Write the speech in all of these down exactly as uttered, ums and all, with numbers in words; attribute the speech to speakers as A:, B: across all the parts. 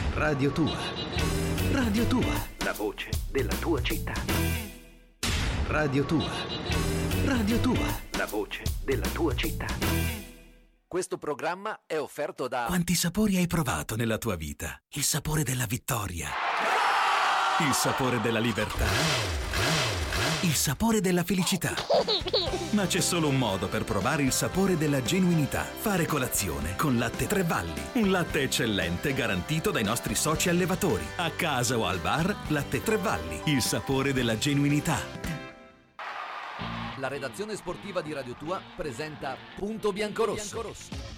A: Radio Tua. Radio Tua. La voce della tua città. Radio Tua. Radio Tua. La voce della tua città.
B: Questo programma è offerto da...
C: Quanti sapori hai provato nella tua vita? Il sapore della vittoria. Il sapore della libertà. Il sapore della felicità. Ma c'è solo un modo per provare il sapore della genuinità. Fare colazione con Latte Tre Valli. Un latte eccellente garantito dai nostri soci allevatori. A casa o al bar, Latte Tre Valli. Il sapore della genuinità.
B: La redazione sportiva di Radio Tua presenta Punto Biancorosso.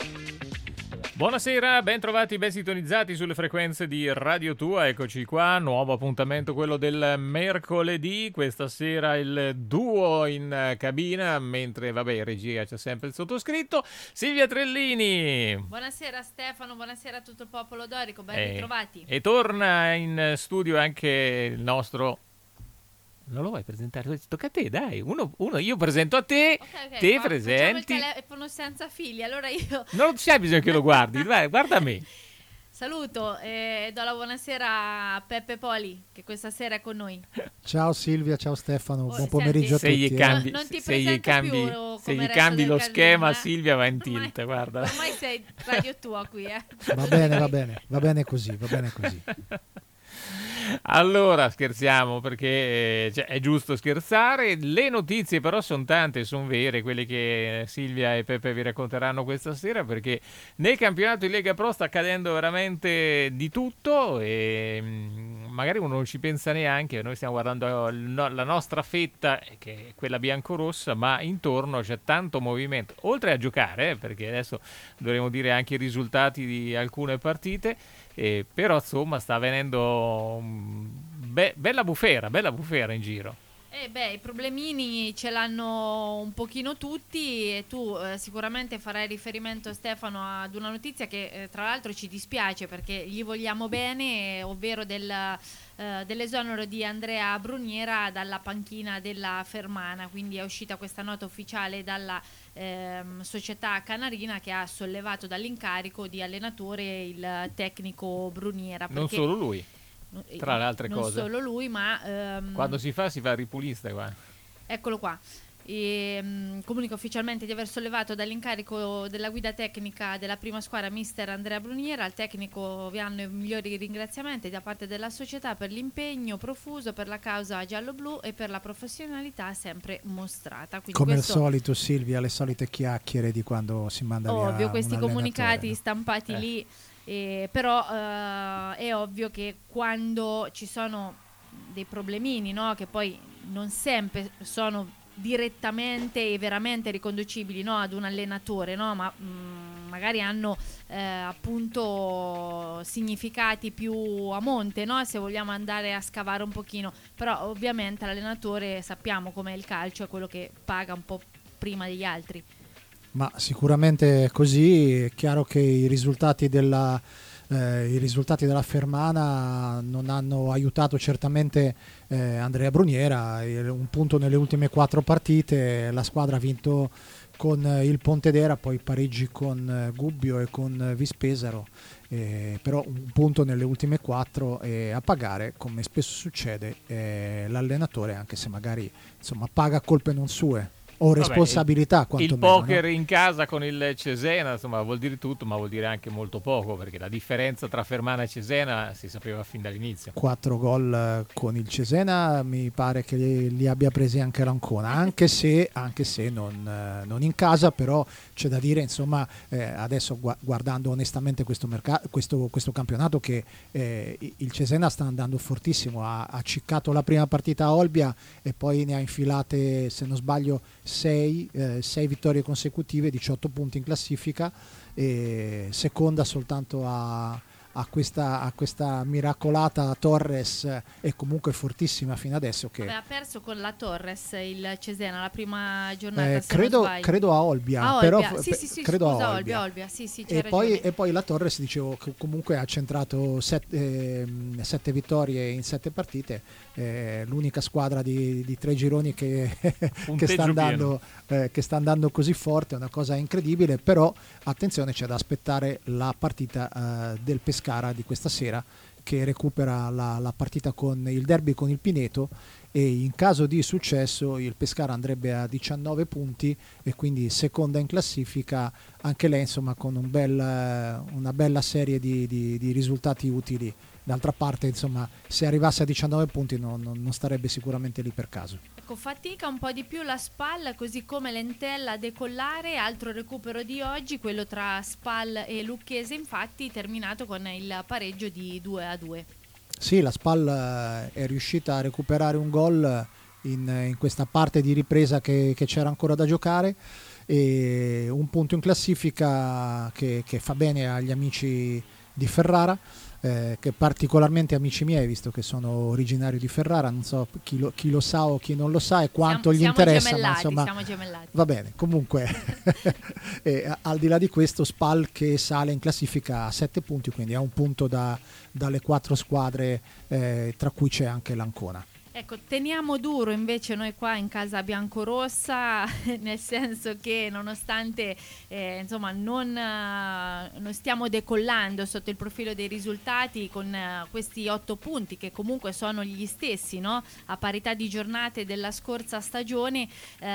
D: Buonasera, ben trovati, ben sintonizzati sulle frequenze di Radio Tua. Eccoci qua, nuovo appuntamento, quello del mercoledì. Questa sera il duo in cabina, mentre vabbè in regia c'è sempre il sottoscritto, Silvia Trellini.
E: Buonasera Stefano, buonasera a tutto il popolo dorico, ben
D: e,
E: ritrovati.
D: E torna in studio anche il nostro... Non lo vuoi presentare? Tocca a te, dai. Uno, uno io presento a te,
E: okay, okay,
D: te
E: ma
D: presenti.
E: Facciamo il telefono senza figli, allora io...
D: Non c'è bisogno che lo guardi, vai, guarda me.
E: Saluto e do la buonasera a Peppe Poli, che questa sera è con noi.
F: Ciao Silvia, ciao Stefano,
E: oh,
F: buon pomeriggio
E: senti,
F: a tutti.
D: Se gli cambi,
E: non, non ti
D: se gli cambi,
E: più
D: se gli
E: resto
D: cambi lo
E: casino,
D: schema,
E: eh?
D: Silvia va in
E: Ormai-
D: tilt, guarda.
E: Ormai sei Radio Tua qui, eh.
F: Va bene, va bene, va bene così, va bene così.
D: Allora scherziamo perché eh, cioè, è giusto scherzare. Le notizie però sono tante, sono vere quelle che Silvia e Peppe vi racconteranno questa sera, perché nel campionato di Lega Pro sta accadendo veramente di tutto e mh, magari uno non ci pensa neanche. Noi stiamo guardando il no- la nostra fetta, che è quella biancorossa, ma intorno c'è tanto movimento, oltre a giocare, eh, perché adesso dovremo dire anche i risultati di alcune partite. Eh, però insomma sta avvenendo um, be- bella bufera, bella bufera in giro.
E: Eh beh, i problemini ce l'hanno un pochino tutti e tu eh, sicuramente farai riferimento, Stefano, ad una notizia che eh, tra l'altro ci dispiace perché gli vogliamo bene, eh, ovvero del, eh, dell'esonero di Andrea Bruniera dalla panchina della Fermana. Quindi è uscita questa nota ufficiale dalla ehm, società canarina, che ha sollevato dall'incarico di allenatore il tecnico Bruniera.
D: Non solo lui, tra le altre
E: non
D: cose.
E: Non solo lui, ma... ehm,
D: quando si fa, si fa ripulista qua.
E: Eccolo qua. E, um, comunico ufficialmente di aver sollevato dall'incarico della guida tecnica della prima squadra mister Andrea Bruniera. Al tecnico vi hanno i migliori ringraziamenti da parte della società per l'impegno profuso per la causa giallo-blu e per la professionalità sempre mostrata. Quindi
F: Come
E: questo,
F: al solito Silvia, le solite chiacchiere di quando si manda via
E: ovvio, questi
F: un
E: comunicati
F: allenatore.
E: stampati
D: Eh.
E: lì, eh, però eh, è ovvio che quando ci sono dei problemini, no, che poi non sempre sono direttamente e veramente riconducibili, no, ad un allenatore, no, ma mh, magari hanno eh, appunto significati più a monte, no, se vogliamo andare a scavare un pochino. Però ovviamente l'allenatore, sappiamo com'è il calcio, è quello che paga un po' prima degli altri.
F: Ma sicuramente è così. È chiaro che i risultati della eh, i risultati della Fermana non hanno aiutato certamente eh, Andrea Bruniera. Un punto nelle ultime quattro partite, la squadra ha vinto con il Pontedera, poi pareggi con Gubbio e con Vispesaro, eh, però un punto nelle ultime quattro, e a pagare, come spesso succede, eh, l'allenatore, anche se magari insomma paga colpe non sue o responsabilità.
D: Vabbè, il, il poker, no? In casa con il Cesena, insomma, vuol dire tutto, ma vuol dire anche molto poco, perché la differenza tra Fermana e Cesena si sapeva fin dall'inizio.
F: Quattro gol con il Cesena, mi pare che li, li abbia presi anche l'Ancona, anche se, anche se non, non in casa. Però c'è da dire, insomma, eh, adesso gu- guardando onestamente questo, mercato, questo, questo campionato, che eh, il Cesena sta andando fortissimo. Ha, ha ciccato la prima partita a Olbia e poi ne ha infilate, se non sbaglio, sei, eh, sei vittorie consecutive, diciotto punti in classifica, e seconda soltanto a, a, questa, a questa miracolata Torres, e comunque fortissima fino adesso. Che
E: Vabbè, ha perso con la Torres il Cesena la prima giornata,
F: eh,
E: se
F: credo,
E: non
F: credo a Olbia,
E: a Olbia.
F: Però,
E: sì, sì, sì,
F: credo
E: scusa,
F: a
E: Olbia,
F: Olbia.
E: Olbia. Sì, sì,
F: E
E: c'hai
F: poi,
E: ragione.
F: e poi la Torres, dicevo, che comunque ha centrato sette, eh, sette vittorie in sette partite, eh, l'unica squadra di, di tre gironi che, che, sta andando, eh, che sta andando così forte, è una cosa incredibile. Però attenzione, c'è da aspettare la partita eh, del Pescara Pescara di questa sera, che recupera la, la partita con il derby con il Pineto, e in caso di successo il Pescara andrebbe a diciannove punti e quindi seconda in classifica anche lei, insomma, con un bel, una bella serie di, di, di risultati utili. D'altra parte, insomma, se arrivasse a diciannove punti non, non, non starebbe sicuramente lì per caso.
E: Ecco, fatica un po' di più la Spal, così come l'Entella a decollare. Altro recupero di oggi, quello tra Spal e Lucchese, infatti terminato con il pareggio di due a due.
F: Sì, la Spal è riuscita a recuperare un gol in, in questa parte di ripresa che, che c'era ancora da giocare, e un punto in classifica che, che fa bene agli amici di Ferrara, eh, che particolarmente amici miei, visto che sono originario di Ferrara. Non so chi lo, chi lo sa o chi non lo sa e quanto
E: siamo,
F: gli
E: siamo
F: interessa,
E: gemellati,
F: ma insomma
E: siamo gemellati.
F: Va bene, comunque e, al di là di questo, Spal che sale in classifica a sette punti, quindi a un punto da, dalle quattro squadre, eh, tra cui c'è anche l'Ancona.
E: Ecco, teniamo duro invece noi qua in casa biancorossa, nel senso che nonostante eh, insomma non, uh, non stiamo decollando sotto il profilo dei risultati con uh, questi otto punti che comunque sono gli stessi, no? A parità di giornate della scorsa stagione,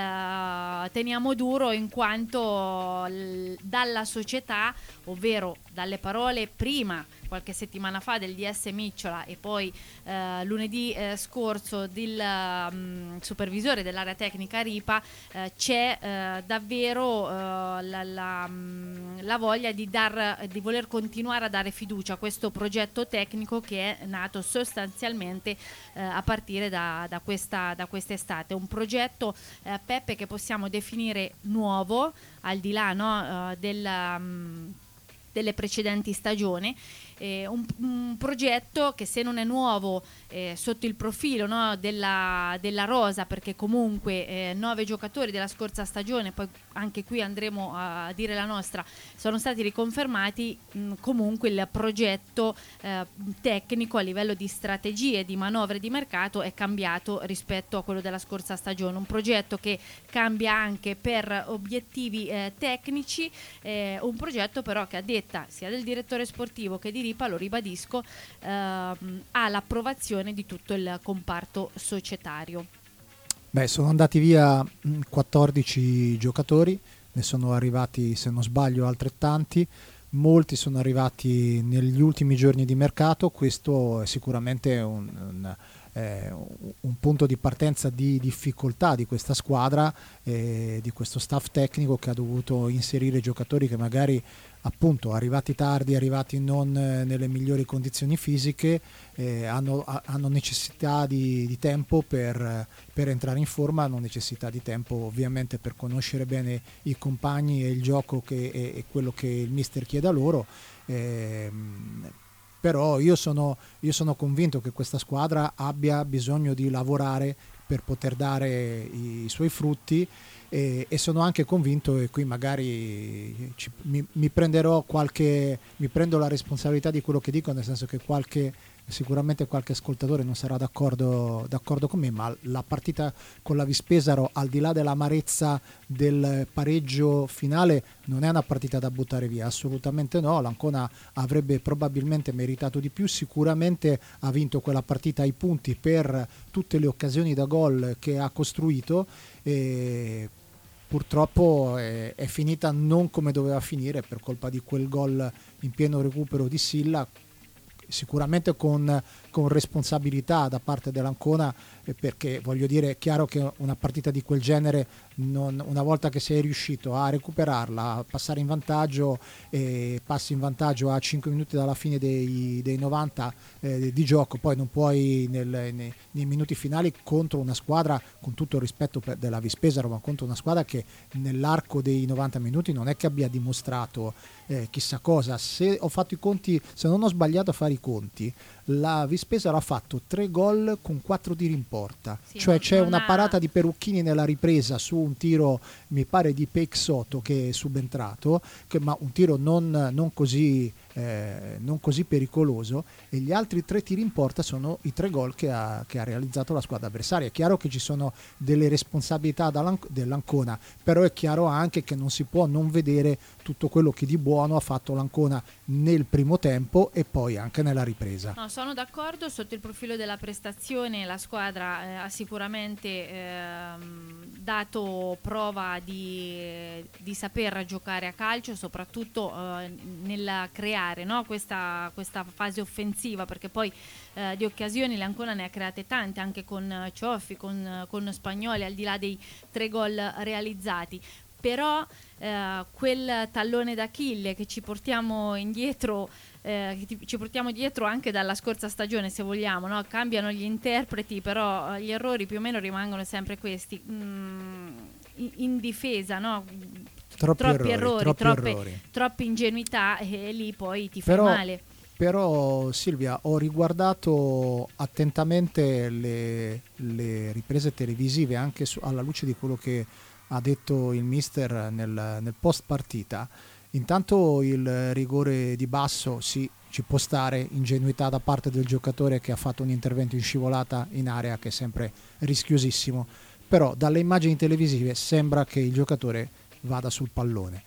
E: uh, teniamo duro in quanto l- dalla società, ovvero dalle parole prima qualche settimana fa del D S Micciola e poi eh, lunedì eh, scorso del um, supervisore dell'area tecnica Ripa, eh, c'è eh, davvero eh, la, la, la voglia di, dar, di voler continuare a dare fiducia a questo progetto tecnico che è nato sostanzialmente eh, a partire da, da, questa, da quest'estate. Un progetto, eh, Peppe, che possiamo definire nuovo, al di là, no, eh, della... Um, delle precedenti stagioni, eh, un, un progetto che, se non è nuovo eh, sotto il profilo, no, della, della rosa, perché comunque eh, nove giocatori della scorsa stagione, poi anche qui andremo a dire la nostra, sono stati riconfermati, mh, comunque il progetto eh, tecnico a livello di strategie, di manovre di mercato è cambiato rispetto a quello della scorsa stagione. Un progetto che cambia anche per obiettivi eh, tecnici, eh, un progetto però che, a detta sia del direttore sportivo che di Ripa, lo ribadisco, ehm, ha l'approvazione di tutto il comparto societario.
F: Beh, sono andati via quattordici giocatori, ne sono arrivati, se non sbaglio, altrettanti. Molti sono arrivati negli ultimi giorni di mercato. Questo è sicuramente un, un, eh, un punto di partenza di difficoltà di questa squadra, eh, di questo staff tecnico, che ha dovuto inserire giocatori che magari, appunto, arrivati tardi, arrivati non eh, nelle migliori condizioni fisiche, eh, hanno, a, hanno necessità di, di tempo per, per entrare in forma, hanno necessità di tempo ovviamente per conoscere bene i compagni e il gioco che, e, e quello che il mister chiede a loro. Eh, però io sono, io sono convinto che questa squadra abbia bisogno di lavorare per poter dare i, i suoi frutti. E, e sono anche convinto, e qui magari ci, mi, mi prenderò qualche mi prendo la responsabilità di quello che dico, nel senso che qualche sicuramente qualche ascoltatore non sarà d'accordo, d'accordo con me, ma la partita con la Vispesaro, al di là dell'amarezza del pareggio finale, non è una partita da buttare via, assolutamente no. L'Ancona avrebbe probabilmente meritato di più, sicuramente ha vinto quella partita ai punti per tutte le occasioni da gol che ha costruito, e purtroppo è, è finita non come doveva finire per colpa di quel gol in pieno recupero di Silla, sicuramente con, con responsabilità da parte dell'Ancona, eh, perché voglio dire, è chiaro che una partita di quel genere, non, una volta che sei riuscito a recuperarla, a passare in vantaggio, e passi in vantaggio a cinque minuti dalla fine dei, dei novanta eh, di gioco, poi non puoi nel, nei, nei minuti finali contro una squadra, con tutto il rispetto per, della Vispesaro, ma contro una squadra che nell'arco dei novanta minuti non è che abbia dimostrato eh, chissà cosa. Se ho fatto i conti, se non ho sbagliato a fare i conti, la Vispesaro ha fatto tre gol con quattro tiri in porta, sì, cioè c'è una ha... parata di Perucchini nella ripresa su un tiro, mi pare di Peixoto, che è subentrato, che, ma un tiro non, non così eh, non così pericoloso, e gli altri tre tiri in porta sono i tre gol che ha, che ha realizzato la squadra avversaria. È chiaro che ci sono delle responsabilità dell'Ancona, però è chiaro anche che non si può non vedere tutto quello che di buono ha fatto l'Ancona nel primo tempo e poi anche nella ripresa.
E: No, sono d'accordo, sotto il profilo della prestazione la squadra eh, ha sicuramente ehm, dato prova di, di saper giocare a calcio, soprattutto eh, nel creare, no? questa, questa fase offensiva, perché poi eh, di occasioni l'Ancona ne ha create tante, anche con Cioffi, con, con Spagnoli, al di là dei tre gol realizzati. Però eh, quel tallone d'Achille che ci portiamo indietro, eh, che ci portiamo dietro anche dalla scorsa stagione, se vogliamo, no? Cambiano gli interpreti, però gli errori più o meno rimangono sempre questi. Mm, in, in difesa, no?
F: Troppi,
E: troppi
F: errori,
E: errori,
F: troppi
E: troppe,
F: errori.
E: Troppa ingenuità, e lì poi ti
F: però,
E: fai male.
F: Però Silvia, ho riguardato attentamente le, le riprese televisive anche su, alla luce di quello che ha detto il mister nel, nel post partita. Intanto il rigore di Basso sì, ci può stare, ingenuità da parte del giocatore che ha fatto un intervento in scivolata in area che è sempre rischiosissimo, però dalle immagini televisive sembra che il giocatore vada sul pallone.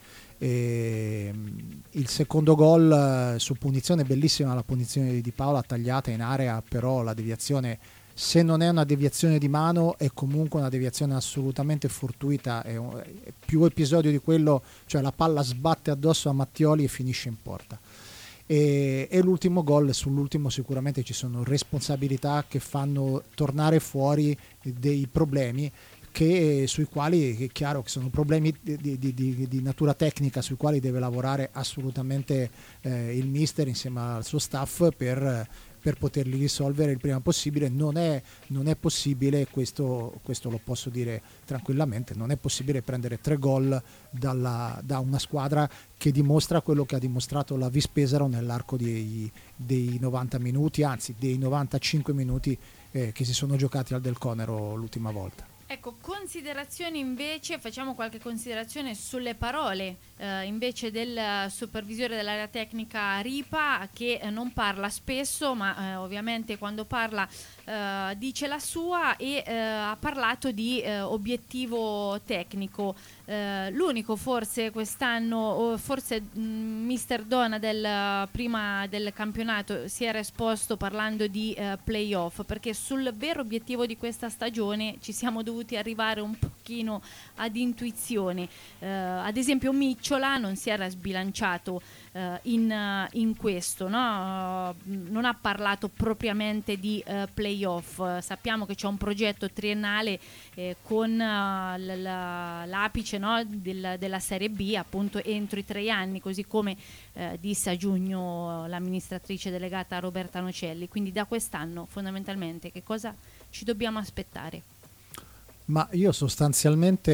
F: E il secondo gol su punizione, bellissima la punizione di Di Paola, tagliata in area, però la deviazione, se non è una deviazione di mano, è comunque una deviazione assolutamente fortuita, è, un, è più episodio di quello, cioè la palla sbatte addosso a Mattioli e finisce in porta. E, e l'ultimo gol, sull'ultimo sicuramente ci sono responsabilità che fanno tornare fuori dei problemi che, sui quali è chiaro che sono problemi di, di, di, di natura tecnica, sui quali deve lavorare assolutamente eh, il mister insieme al suo staff per per poterli risolvere il prima possibile. Non è, non è possibile, questo, questo lo posso dire tranquillamente, non è possibile prendere tre gol dalla, da una squadra che dimostra quello che ha dimostrato la Vis Pesaro nell'arco dei, dei novanta minuti, anzi dei novantacinque minuti eh, che si sono giocati al Del Conero l'ultima volta.
E: Ecco, considerazioni invece, facciamo qualche considerazione sulle parole eh, invece del supervisore dell'area tecnica Ripa, che eh, non parla spesso, ma eh, ovviamente quando parla eh, dice la sua, e eh, ha parlato di eh, obiettivo tecnico. Eh, l'unico forse quest'anno, o forse mh, mister Donadel prima del campionato si era esposto parlando di eh, playoff, perché sul vero obiettivo di questa stagione ci siamo dovuti arrivare un pochino ad intuizione. Eh, ad esempio Micciola non si era sbilanciato eh, in, in questo, no? Non ha parlato propriamente di eh, playoff. Sappiamo che c'è un progetto triennale eh, con uh, l- l- l'apice, no? Del, della Serie B, appunto entro i tre anni, così come eh, disse a giugno l'amministratrice delegata Roberta Nocelli. Quindi da quest'anno fondamentalmente che cosa ci dobbiamo aspettare?
F: Ma io sostanzialmente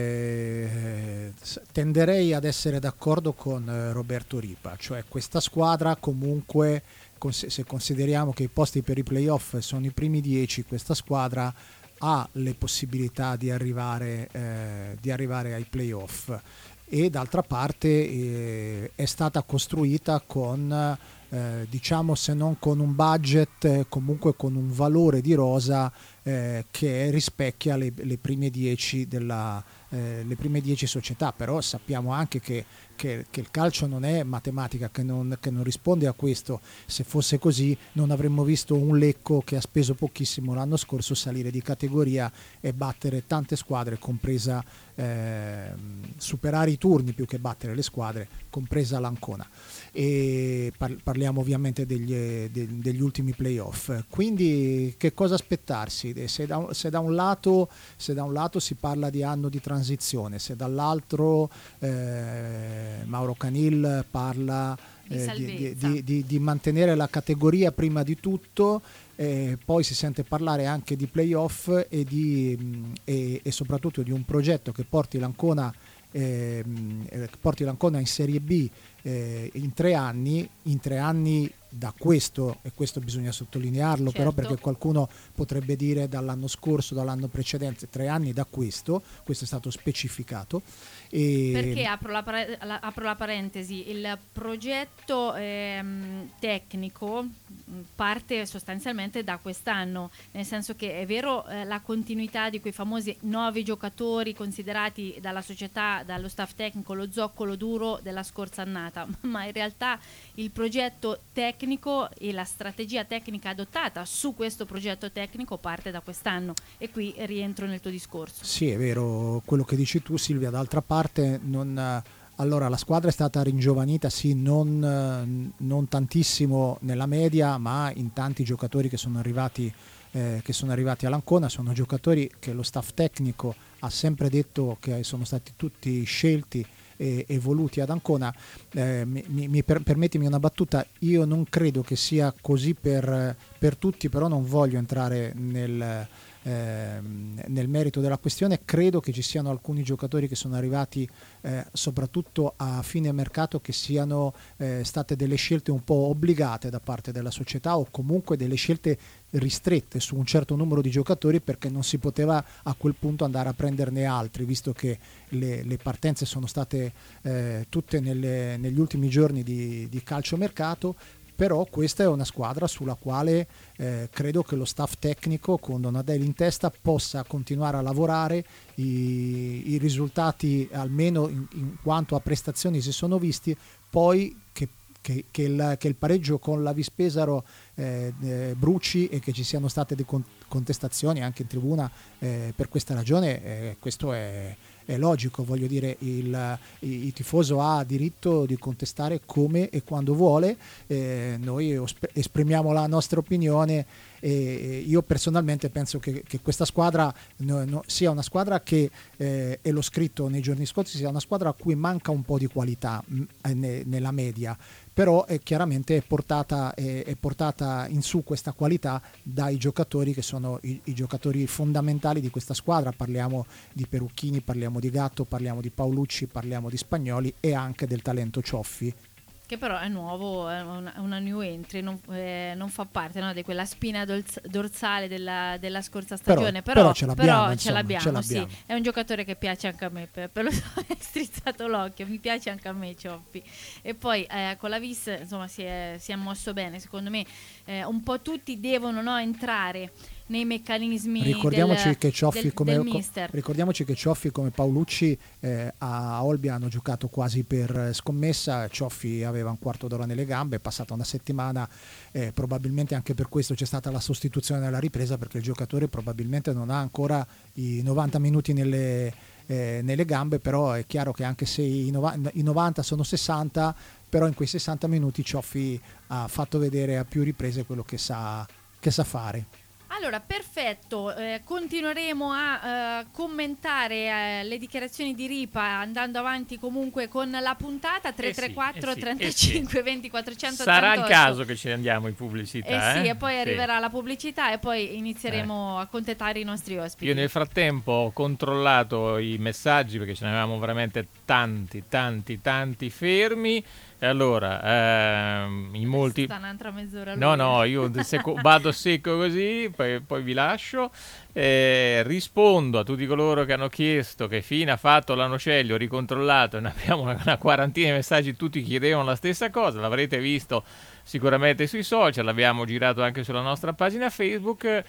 F: eh, tenderei ad essere d'accordo con eh, Roberto Ripa, cioè questa squadra comunque, cons- se consideriamo che i posti per i playoff sono i primi dieci, questa squadra ha le possibilità di arrivare, eh, di arrivare ai playoff, e d'altra parte eh, è stata costruita con, eh, diciamo, se non con un budget, eh, comunque con un valore di rosa eh, che rispecchia le, le prime dieci della, eh, le prime dieci società. Però sappiamo anche che, che, che il calcio non è matematica, che non, che non risponde a questo. Se fosse così non avremmo visto un Lecco che ha speso pochissimo l'anno scorso salire di categoria e battere tante squadre, compresa eh, superare i turni più che battere le squadre, compresa l'Ancona. E par- parliamo ovviamente degli, de- degli ultimi playoff. Quindi che cosa aspettarsi? Se da, se da un lato se da un lato si parla di anno di transizione, se dall'altro eh, Mauro Canil parla eh, di, di, di, di, di mantenere la categoria prima di tutto, eh, poi si sente parlare anche di playoff e, di, mh, e, e soprattutto di un progetto che porti l'Ancona eh, porti l'Ancona in Serie B eh, in tre anni in tre anni da questo, e questo bisogna sottolinearlo,
E: Certo.
F: però, perché qualcuno potrebbe dire dall'anno scorso, dall'anno precedente, tre anni da questo, questo è stato specificato. E
E: Perché apro la, pare- la- apro la parentesi, il progetto ehm, tecnico mh, parte sostanzialmente da quest'anno, nel senso che è vero eh, la continuità di quei famosi nove giocatori considerati dalla società, dallo staff tecnico, lo zoccolo duro della scorsa annata, ma in realtà il progetto tecnico e la strategia tecnica adottata su questo progetto tecnico parte da quest'anno, e qui rientro nel tuo discorso.
F: Sì, è vero quello che dici tu, Silvia. D'altra parte, non, allora la squadra è stata ringiovanita, sì, non, non tantissimo nella media, ma in tanti giocatori che sono arrivati eh, che sono arrivati all'Ancona. Sono giocatori che lo staff tecnico ha sempre detto che sono stati tutti scelti e, e voluti ad Ancona. Eh, mi, mi per, permettimi una battuta: io non credo che sia così per, per tutti, però non voglio entrare nel Eh, nel merito della questione. Credo che ci siano alcuni giocatori che sono arrivati eh, soprattutto a fine mercato, che siano eh, state delle scelte un po' obbligate da parte della società, o comunque delle scelte ristrette su un certo numero di giocatori, perché non si poteva a quel punto andare a prenderne altri, visto che le, le partenze sono state eh, tutte nelle, negli ultimi giorni di, di calciomercato. Però questa è una squadra sulla quale eh, credo che lo staff tecnico, con Donadelli in testa, possa continuare a lavorare. I, i risultati, almeno in, in quanto a prestazioni, si sono visti. Poi che, che, che, il, che il pareggio con la Vispesaro eh, eh, bruci, e che ci siano state delle contestazioni anche in tribuna eh, per questa ragione, eh, questo è... è logico, voglio dire, il, il tifoso ha diritto di contestare come e quando vuole. Eh, noi esprimiamo la nostra opinione, e io personalmente penso che, che questa squadra no, no, sia una squadra che, eh, e l'ho scritto nei giorni scorsi, sia una squadra a cui manca un po' di qualità mh, ne, nella media, però è chiaramente è portata, è, è portata in su questa qualità dai giocatori che sono i, i giocatori fondamentali di questa squadra. Parliamo di Perucchini, parliamo di Gatto, parliamo di Paolucci, parliamo di Spagnoli, e anche del talento Cioffi,
E: che però è nuovo, è una, una new entry, non, eh, non fa parte, no, di quella spina dolz- dorsale della, della scorsa stagione,
F: però,
E: però,
F: però ce l'abbiamo,
E: però
F: insomma,
E: ce l'abbiamo,
F: ce l'abbiamo.
E: Sì. È un giocatore che piace anche a me, per, per lo so, è strizzato l'occhio, mi piace anche a me Cioffi. E poi eh, con la Vis, insomma, si è, si è mosso bene, secondo me eh, un po' tutti devono, no, entrare nei meccanismi
F: ricordiamoci
E: del,
F: che Cioffi
E: del,
F: come
E: del
F: co-
E: mister.
F: ricordiamoci che Cioffi come Paolucci eh, a Olbia hanno giocato quasi per scommessa. Cioffi aveva un quarto d'ora nelle gambe, è passata una settimana, eh, probabilmente anche per questo c'è stata la sostituzione nella ripresa, perché il giocatore probabilmente non ha ancora i novanta minuti nelle, eh, nelle gambe. Però è chiaro che anche se i, nov- i novanta sono sessanta, però in quei sessanta minuti Cioffi ha fatto vedere a più riprese quello che sa, che sa fare.
E: Allora, perfetto, eh, continueremo a eh, commentare eh, le dichiarazioni di Ripa andando avanti comunque con la puntata. Tre tre quattro
D: eh sì,
E: trentacinque
D: eh sì.
E: venti quattrocentottantotto.
D: Sarà il caso che ce ne andiamo in pubblicità.
E: Eh sì,
D: eh?
E: e poi
D: Sì.
E: arriverà la pubblicità e poi inizieremo a contattare i nostri ospiti.
D: Io nel frattempo ho controllato i messaggi, perché ce ne avevamo veramente tanti, tanti, tanti fermi. E allora, ehm, in molti...
E: Sta un'altra mezz'ora.
D: No,
E: lui.
D: no, io secco, vado secco così, poi, poi vi lascio. Eh, rispondo a tutti coloro che hanno chiesto che fine ha fatto l'Anocelli. Ho ricontrollato, ne abbiamo una, una quarantina di messaggi, tutti chiedevano la stessa cosa. L'avrete visto sicuramente sui social, l'abbiamo girato anche sulla nostra pagina Facebook. Eh,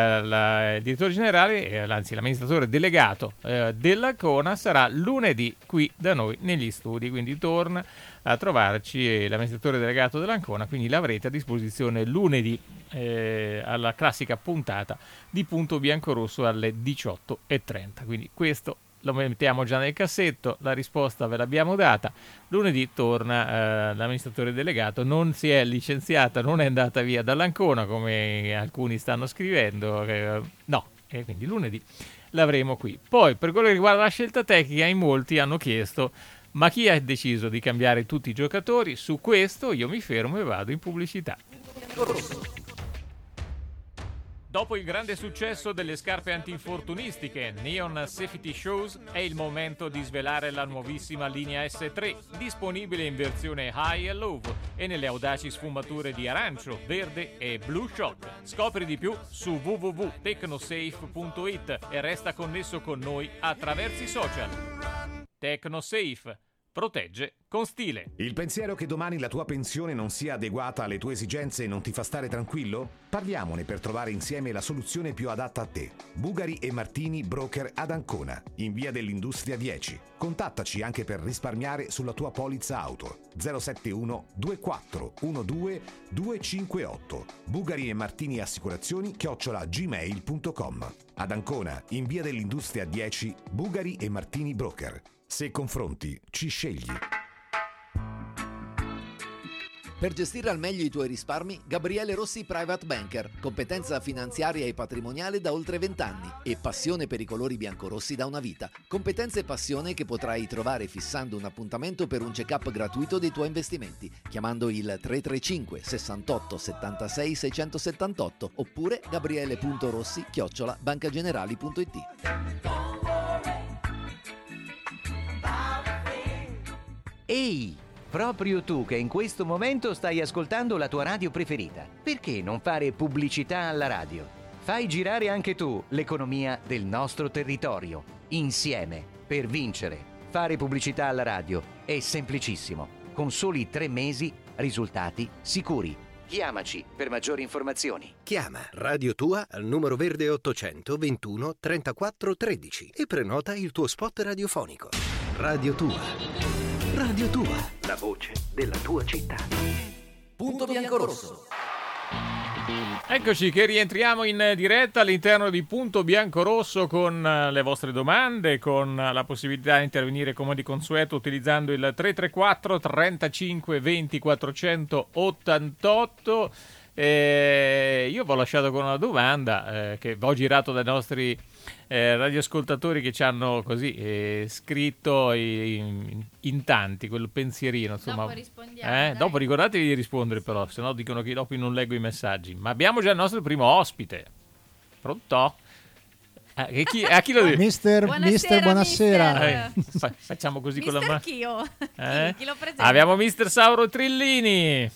D: la, il direttore generale, eh, anzi l'amministratore delegato eh, dell'Ancona sarà lunedì qui da noi negli studi, quindi torna a trovarci eh, l'amministratore delegato dell'Ancona, quindi l'avrete a disposizione lunedì eh, alla classica puntata di Punto Biancorosso alle diciotto e trenta. Quindi questo lo mettiamo già nel cassetto, la risposta ve l'abbiamo data. Lunedì torna eh, l'amministratore delegato, non si è licenziata, non è andata via dall'Ancona come alcuni stanno scrivendo, eh, no, e quindi lunedì l'avremo qui. Poi per quello che riguarda la scelta tecnica, in molti hanno chiesto: ma chi ha deciso di cambiare tutti i giocatori? Su questo io mi fermo e vado in pubblicità. Dopo il grande successo delle scarpe antinfortunistiche Neon Safety Shoes, è il momento di svelare la nuovissima linea S tre, disponibile in versione high e low e nelle audaci sfumature di arancio, verde e blue shock. Scopri di più su w w w punto tecnosafe punto it e resta connesso con noi attraverso i social. Tecnosafe. Protegge con stile.
G: Il pensiero che domani la tua pensione non sia adeguata alle tue esigenze non ti fa stare tranquillo? Parliamone per trovare insieme la soluzione più adatta a te. Bugari e Martini Broker ad Ancona, in via dell'Industria dieci. Contattaci anche per risparmiare sulla tua polizza auto. zero sette uno due quattro uno due due cinque otto. Bugari e Martini Assicurazioni chiocciola gmail punto com. Ad Ancona, in via dell'Industria dieci, Bugari e Martini Broker. Se confronti, ci scegli.
B: Per gestire al meglio i tuoi risparmi, Gabriele Rossi Private Banker, competenza finanziaria e patrimoniale da oltre vent'anni e passione per i colori biancorossi da una vita. Competenza e passione che potrai trovare fissando un appuntamento per un check-up gratuito dei tuoi investimenti, chiamando il tre tre cinque sessantotto settantasei seicentosettantotto oppure gabriele.rossi chiocciola bancagenerali punto it.
H: Ehi, proprio tu che in questo momento stai ascoltando la tua radio preferita, perché non fare pubblicità alla radio? Fai girare anche tu l'economia del nostro territorio, insieme, per vincere. Fare pubblicità alla radio è semplicissimo, con soli tre mesi, risultati sicuri. Chiamaci per maggiori informazioni.
A: Chiama Radio Tua al numero verde ottocento ventuno trentaquattro tredici e prenota il tuo spot radiofonico. Radio Tua. Radio Tua, la voce della tua città.
B: Punto biancorosso.
D: Eccoci che rientriamo in diretta all'interno di Punto Biancorosso con le vostre domande, con la possibilità di intervenire come di consueto utilizzando il tre tre quattro trentacinque venti quattrocentottantotto. Eh, io vi ho lasciato con una domanda eh, che ho girato dai nostri eh, radioascoltatori che ci hanno così eh, scritto in, in tanti quel pensierino, insomma.
E: Dopo rispondiamo,
D: eh?
E: dai.
D: Dopo ricordatevi di rispondere però, se no dicono che dopo non leggo i messaggi. Ma abbiamo già il nostro primo ospite. Pronto? Eh, chi, a chi lo dico?
F: Mister,
E: Buonasera,
F: mister, buonasera.
D: Eh, fa- facciamo così con la mano.
E: Mister Chio.
D: Eh?
E: Chi, chi lo presenta?
D: Abbiamo Mister Sauro Trillini.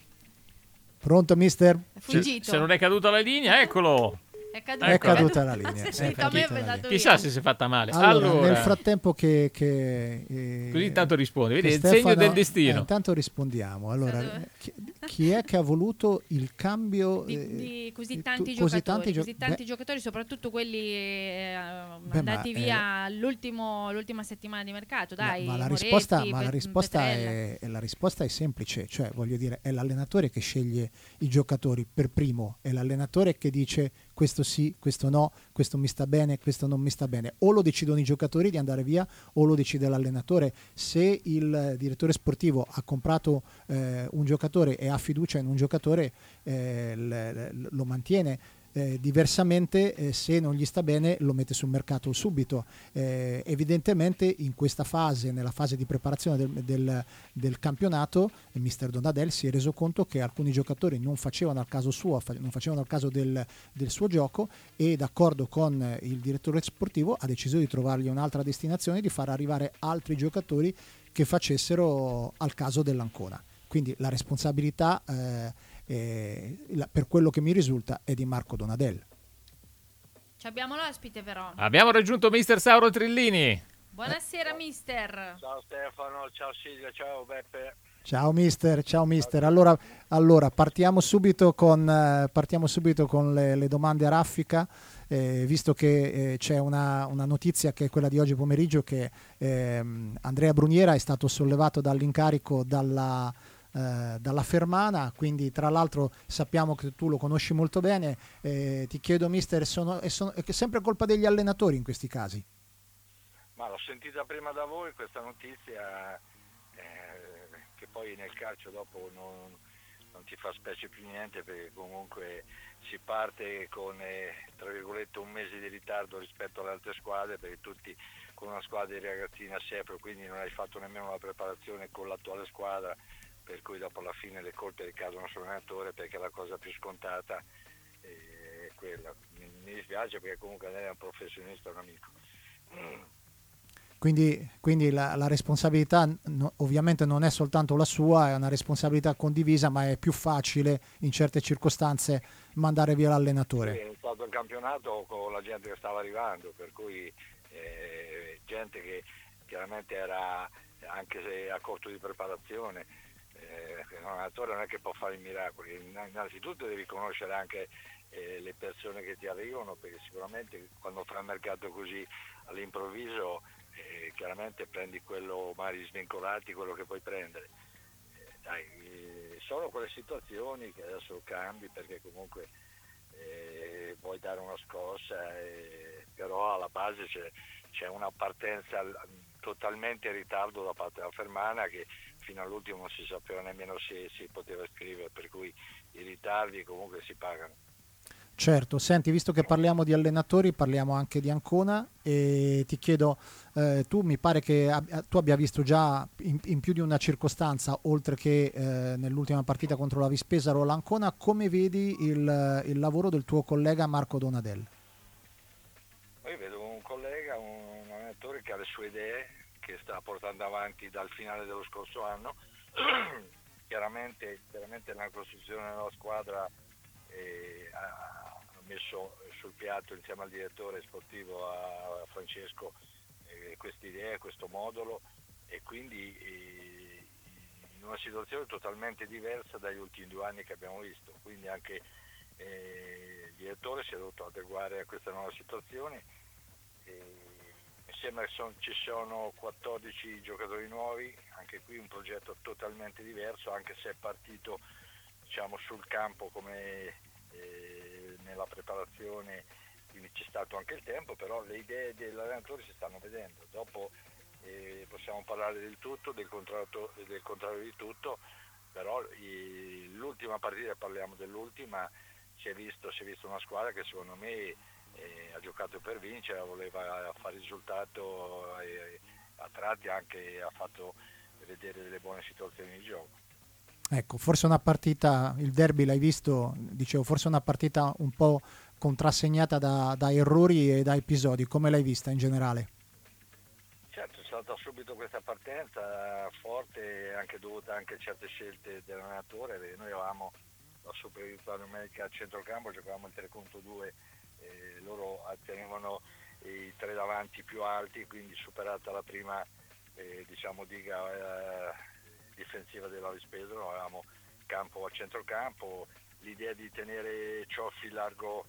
F: Pronto, mister?
E: È fuggito.
D: Se non è caduta la linea, eccolo.
E: È caduta,
F: È
D: Ecco.
F: caduta la linea.
E: Ha
F: è
E: scritto a me
F: caduta
E: e
F: la
E: dato
F: linea.
D: Chissà
E: via.
D: se si è fatta male.
F: Allora,
D: Allora,
F: nel frattempo che, che eh,
D: così intanto rispondi,
F: che
D: vedi, è il
F: Stefano-
D: segno del
F: eh,
D: destino.
F: intanto rispondiamo. Allora,
E: Dove?
F: chi, chi è che ha voluto il cambio
E: Di,
F: eh,
E: di così
F: tu-
E: tanti
F: così
E: giocatori,
F: tanti gio-
E: così tanti
F: beh,
E: giocatori, soprattutto quelli eh,
F: Beh,
E: mandati
F: ma,
E: via l'ultimo, l'ultima settimana di mercato. Dai,
F: ma la
E: Moretti,
F: risposta, ma la
E: Pe-
F: risposta
E: Petrella.
F: è, è- la risposta è semplice, cioè voglio dire, è l'allenatore che sceglie i giocatori per primo, è l'allenatore che dice questo sì, questo no, questo mi sta bene, questo non mi sta bene. O lo decidono i giocatori di andare via o lo decide l'allenatore. Se il direttore sportivo ha comprato eh, un giocatore e ha fiducia in un giocatore, eh, l- l- lo mantiene. Eh, diversamente eh, se non gli sta bene lo mette sul mercato subito. Eh, evidentemente in questa fase, nella fase di preparazione del, del, del campionato, il mister Donadel si è reso conto che alcuni giocatori non facevano al caso suo, fa- non facevano al caso del, del suo gioco, e d'accordo con il direttore sportivo ha deciso di trovargli un'altra destinazione, di far arrivare altri giocatori che facessero al caso dell'Ancona. Quindi la responsabilità eh, eh, la- per quello che mi risulta è di Marco Donadel.
E: Ci abbiamo l'ospite però.
D: Abbiamo raggiunto Mister Sauro Trillini.
E: Buonasera mister.
I: Ciao Stefano, ciao Silvia, ciao Beppe.
F: Ciao mister, ciao mister. Allora, allora partiamo subito con, eh, partiamo subito con le, le domande a raffica, eh, visto che eh, c'è una, una notizia che è quella di oggi pomeriggio, che ehm, Andrea Bruniera è stato sollevato dall'incarico dalla, eh, dalla Fermana, quindi tra l'altro sappiamo che tu lo conosci molto bene. Eh, ti chiedo mister, sono, è, sono, è sempre colpa degli allenatori in questi casi?
I: Ma l'ho sentita prima da voi questa notizia, eh, che poi nel calcio dopo non, non ti fa specie più niente, perché comunque si parte con eh, tra virgolette un mese di ritardo rispetto alle altre squadre, perché tutti con una squadra di ragazzini a Sepro, quindi non hai fatto nemmeno la preparazione con l'attuale squadra, per cui dopo alla fine le colpe ricadono sull'allenatore, perché è la cosa più scontata. Eh, quella. Mi, mi dispiace perché comunque lei è un professionista, un amico.
F: Quindi, quindi la, la responsabilità no, ovviamente non è soltanto la sua, è una responsabilità condivisa, ma è più facile in certe circostanze mandare via l'allenatore.
I: Sì, è stato il campionato con la gente che stava arrivando, per cui eh, gente che chiaramente era anche se a corto di preparazione, eh, un allenatore non è che può fare i miracoli. Innanzitutto devi conoscere anche eh, le persone che ti arrivano, perché sicuramente quando fai un mercato così all'improvviso eh, chiaramente prendi quello magari svincolati, quello che puoi prendere. Eh, dai, eh, sono quelle situazioni che adesso cambi perché comunque eh, vuoi dare una scossa, eh, però alla base c'è, c'è una partenza totalmente in ritardo da parte della Fermana che fino all'ultimo non si sapeva nemmeno se si poteva scrivere, per cui i ritardi comunque si pagano.
F: Certo, senti, visto che parliamo di allenatori, parliamo anche di Ancona e ti chiedo, eh, tu mi pare che ab- tu abbia visto già in, in più di una circostanza, oltre che eh, nell'ultima partita contro la Vispesaro, l'Ancona, come vedi il, il lavoro del tuo collega Marco Donadel?
I: Io vedo un collega, un allenatore che ha le sue idee, che sta portando avanti dal finale dello scorso anno, chiaramente, chiaramente nella costruzione della squadra eh, ha messo sul piatto insieme al direttore sportivo a Francesco eh, queste idee, questo modulo e quindi eh, in una situazione totalmente diversa dagli ultimi due anni che abbiamo visto, quindi anche eh, il direttore si è dovuto adeguare a questa nuova situazione. Eh, mi sembra che son, ci sono quattordici giocatori nuovi, anche qui un progetto totalmente diverso, anche se è partito diciamo sul campo come eh, nella preparazione, quindi c'è stato anche il tempo, però le idee dell'allenatore si stanno vedendo. Dopo eh, possiamo parlare del tutto, del contrario, del contrario di tutto, però eh, l'ultima partita, parliamo dell'ultima, si è visto, si è visto una squadra che secondo me eh, ha giocato per vincere, voleva fare risultato e a tratti anche ha fatto vedere delle buone situazioni di gioco.
F: Ecco, forse una partita, il derby l'hai visto, dicevo, forse una partita un po' contrassegnata da, da errori e da episodi, come l'hai vista in generale?
I: Certo, è stata subito questa partenza forte, anche dovuta anche a certe scelte dell'allenatore, noi avevamo la superiorità numerica al centrocampo, giocavamo il tre contro due, eh, loro tenevano i tre davanti più alti, quindi superata la prima eh, diciamo diga eh, difensiva della Vispesaro, avevamo campo a centrocampo, l'idea di tenere Cioffi largo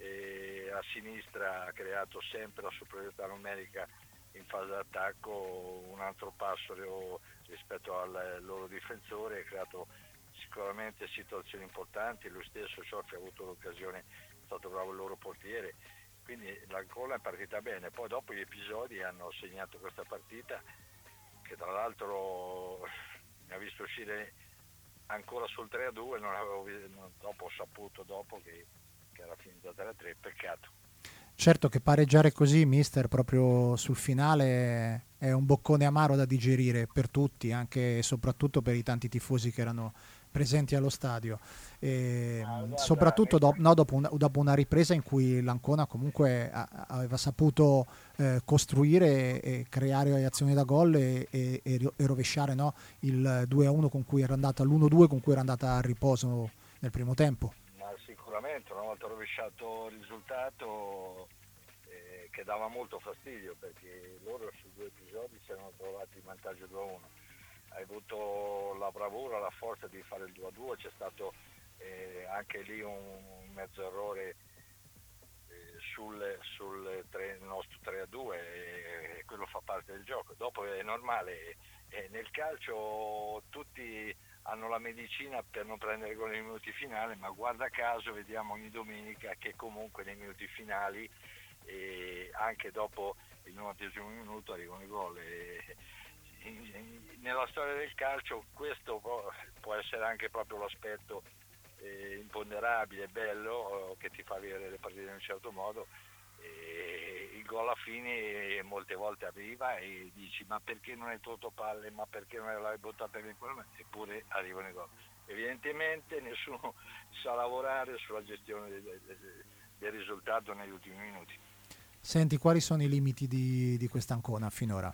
I: eh, a sinistra ha creato sempre la superiorità numerica in fase d'attacco, un altro passo rispetto al loro difensore, ha creato sicuramente situazioni importanti, lui stesso Cioffi ha avuto l'occasione, è stato bravo il loro portiere, quindi l'Ancona è partita bene, poi dopo gli episodi hanno segnato questa partita che tra l'altro mi ha visto uscire ancora sul tre a due, non avevo non, dopo ho saputo dopo che, che era finita tre a tre, peccato.
F: Certo che pareggiare così, mister, proprio sul finale è un boccone amaro da digerire per tutti, anche e soprattutto per i tanti tifosi che erano presenti allo stadio, e
I: ah, guarda,
F: soprattutto do, no, dopo, una, dopo una ripresa in cui l'Ancona comunque a, aveva saputo eh, costruire e, e creare azioni da gol e, e, e rovesciare no, il due a uno con cui era andata, l'uno due con cui era andata a riposo nel primo tempo.
I: Ma sicuramente una volta rovesciato il risultato eh, che dava molto fastidio, perché loro su due episodi si erano trovati in vantaggio due a uno. Hai avuto la bravura, la forza di fare il due a due, c'è stato eh, anche lì un, un mezzo errore eh, sul, sul tre, nostro tre a due e, e quello fa parte del gioco. Dopo è normale, eh, nel calcio tutti hanno la medicina per non prendere gol nei minuti finali, ma guarda caso vediamo ogni domenica che comunque nei minuti finali eh, anche dopo il novantesimo minuto arrivano i gol. E, nella storia del calcio questo può essere anche proprio l'aspetto eh, imponderabile, bello, che ti fa vivere le partite in un certo modo. E il gol alla fine molte volte arriva e dici ma perché non hai tolto palle, ma perché non l'hai buttata in quello, eppure arrivano i gol. Evidentemente nessuno sa lavorare sulla gestione del risultato negli ultimi minuti.
F: Senti, quali sono i limiti di, di quest'Ancona finora?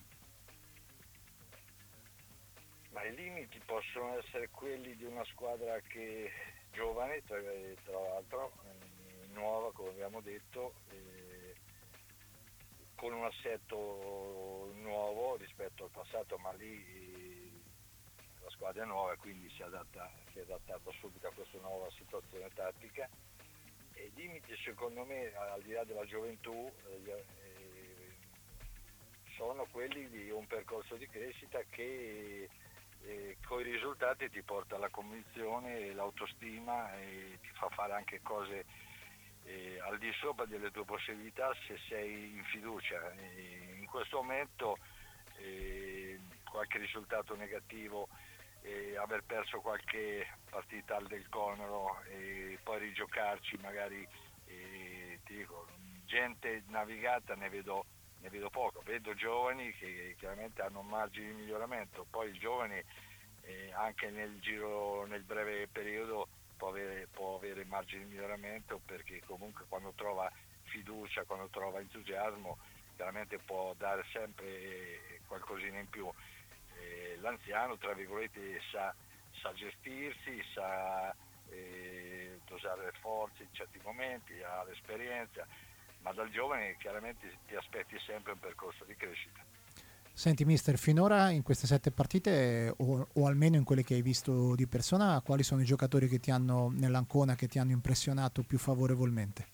I: Ma i limiti possono essere quelli di una squadra che giovane, tra, tra l'altro, eh, nuova come abbiamo detto, eh, con un assetto nuovo rispetto al passato, ma lì eh, la squadra è nuova e quindi si è, adatta, si è adattata subito a questa nuova situazione tattica. E i limiti secondo me, al di là della gioventù, eh, eh, sono quelli di un percorso di crescita che eh, con i risultati ti porta alla convinzione e l'autostima e ti fa fare anche cose eh, al di sopra delle tue possibilità se sei in fiducia. E in questo momento eh, qualche risultato negativo, eh, aver perso qualche partita al del Conero e poi rigiocarci magari, eh, ti dico, gente navigata ne vedo ne vedo poco, vedo giovani che chiaramente hanno un margine di miglioramento, poi il giovane eh, anche nel giro, nel breve periodo può avere, può avere margine di miglioramento, perché comunque quando trova fiducia, quando trova entusiasmo, chiaramente può dare sempre qualcosina in più. Eh, l'anziano, tra virgolette, sa, sa gestirsi, sa eh, dosare le forze in certi momenti, ha l'esperienza, ma dal giovane chiaramente ti aspetti sempre un percorso di crescita.
F: Senti mister, finora in queste sette partite o, o almeno in quelle che hai visto di persona, quali sono i giocatori che ti hanno nell'Ancona che ti hanno impressionato più favorevolmente?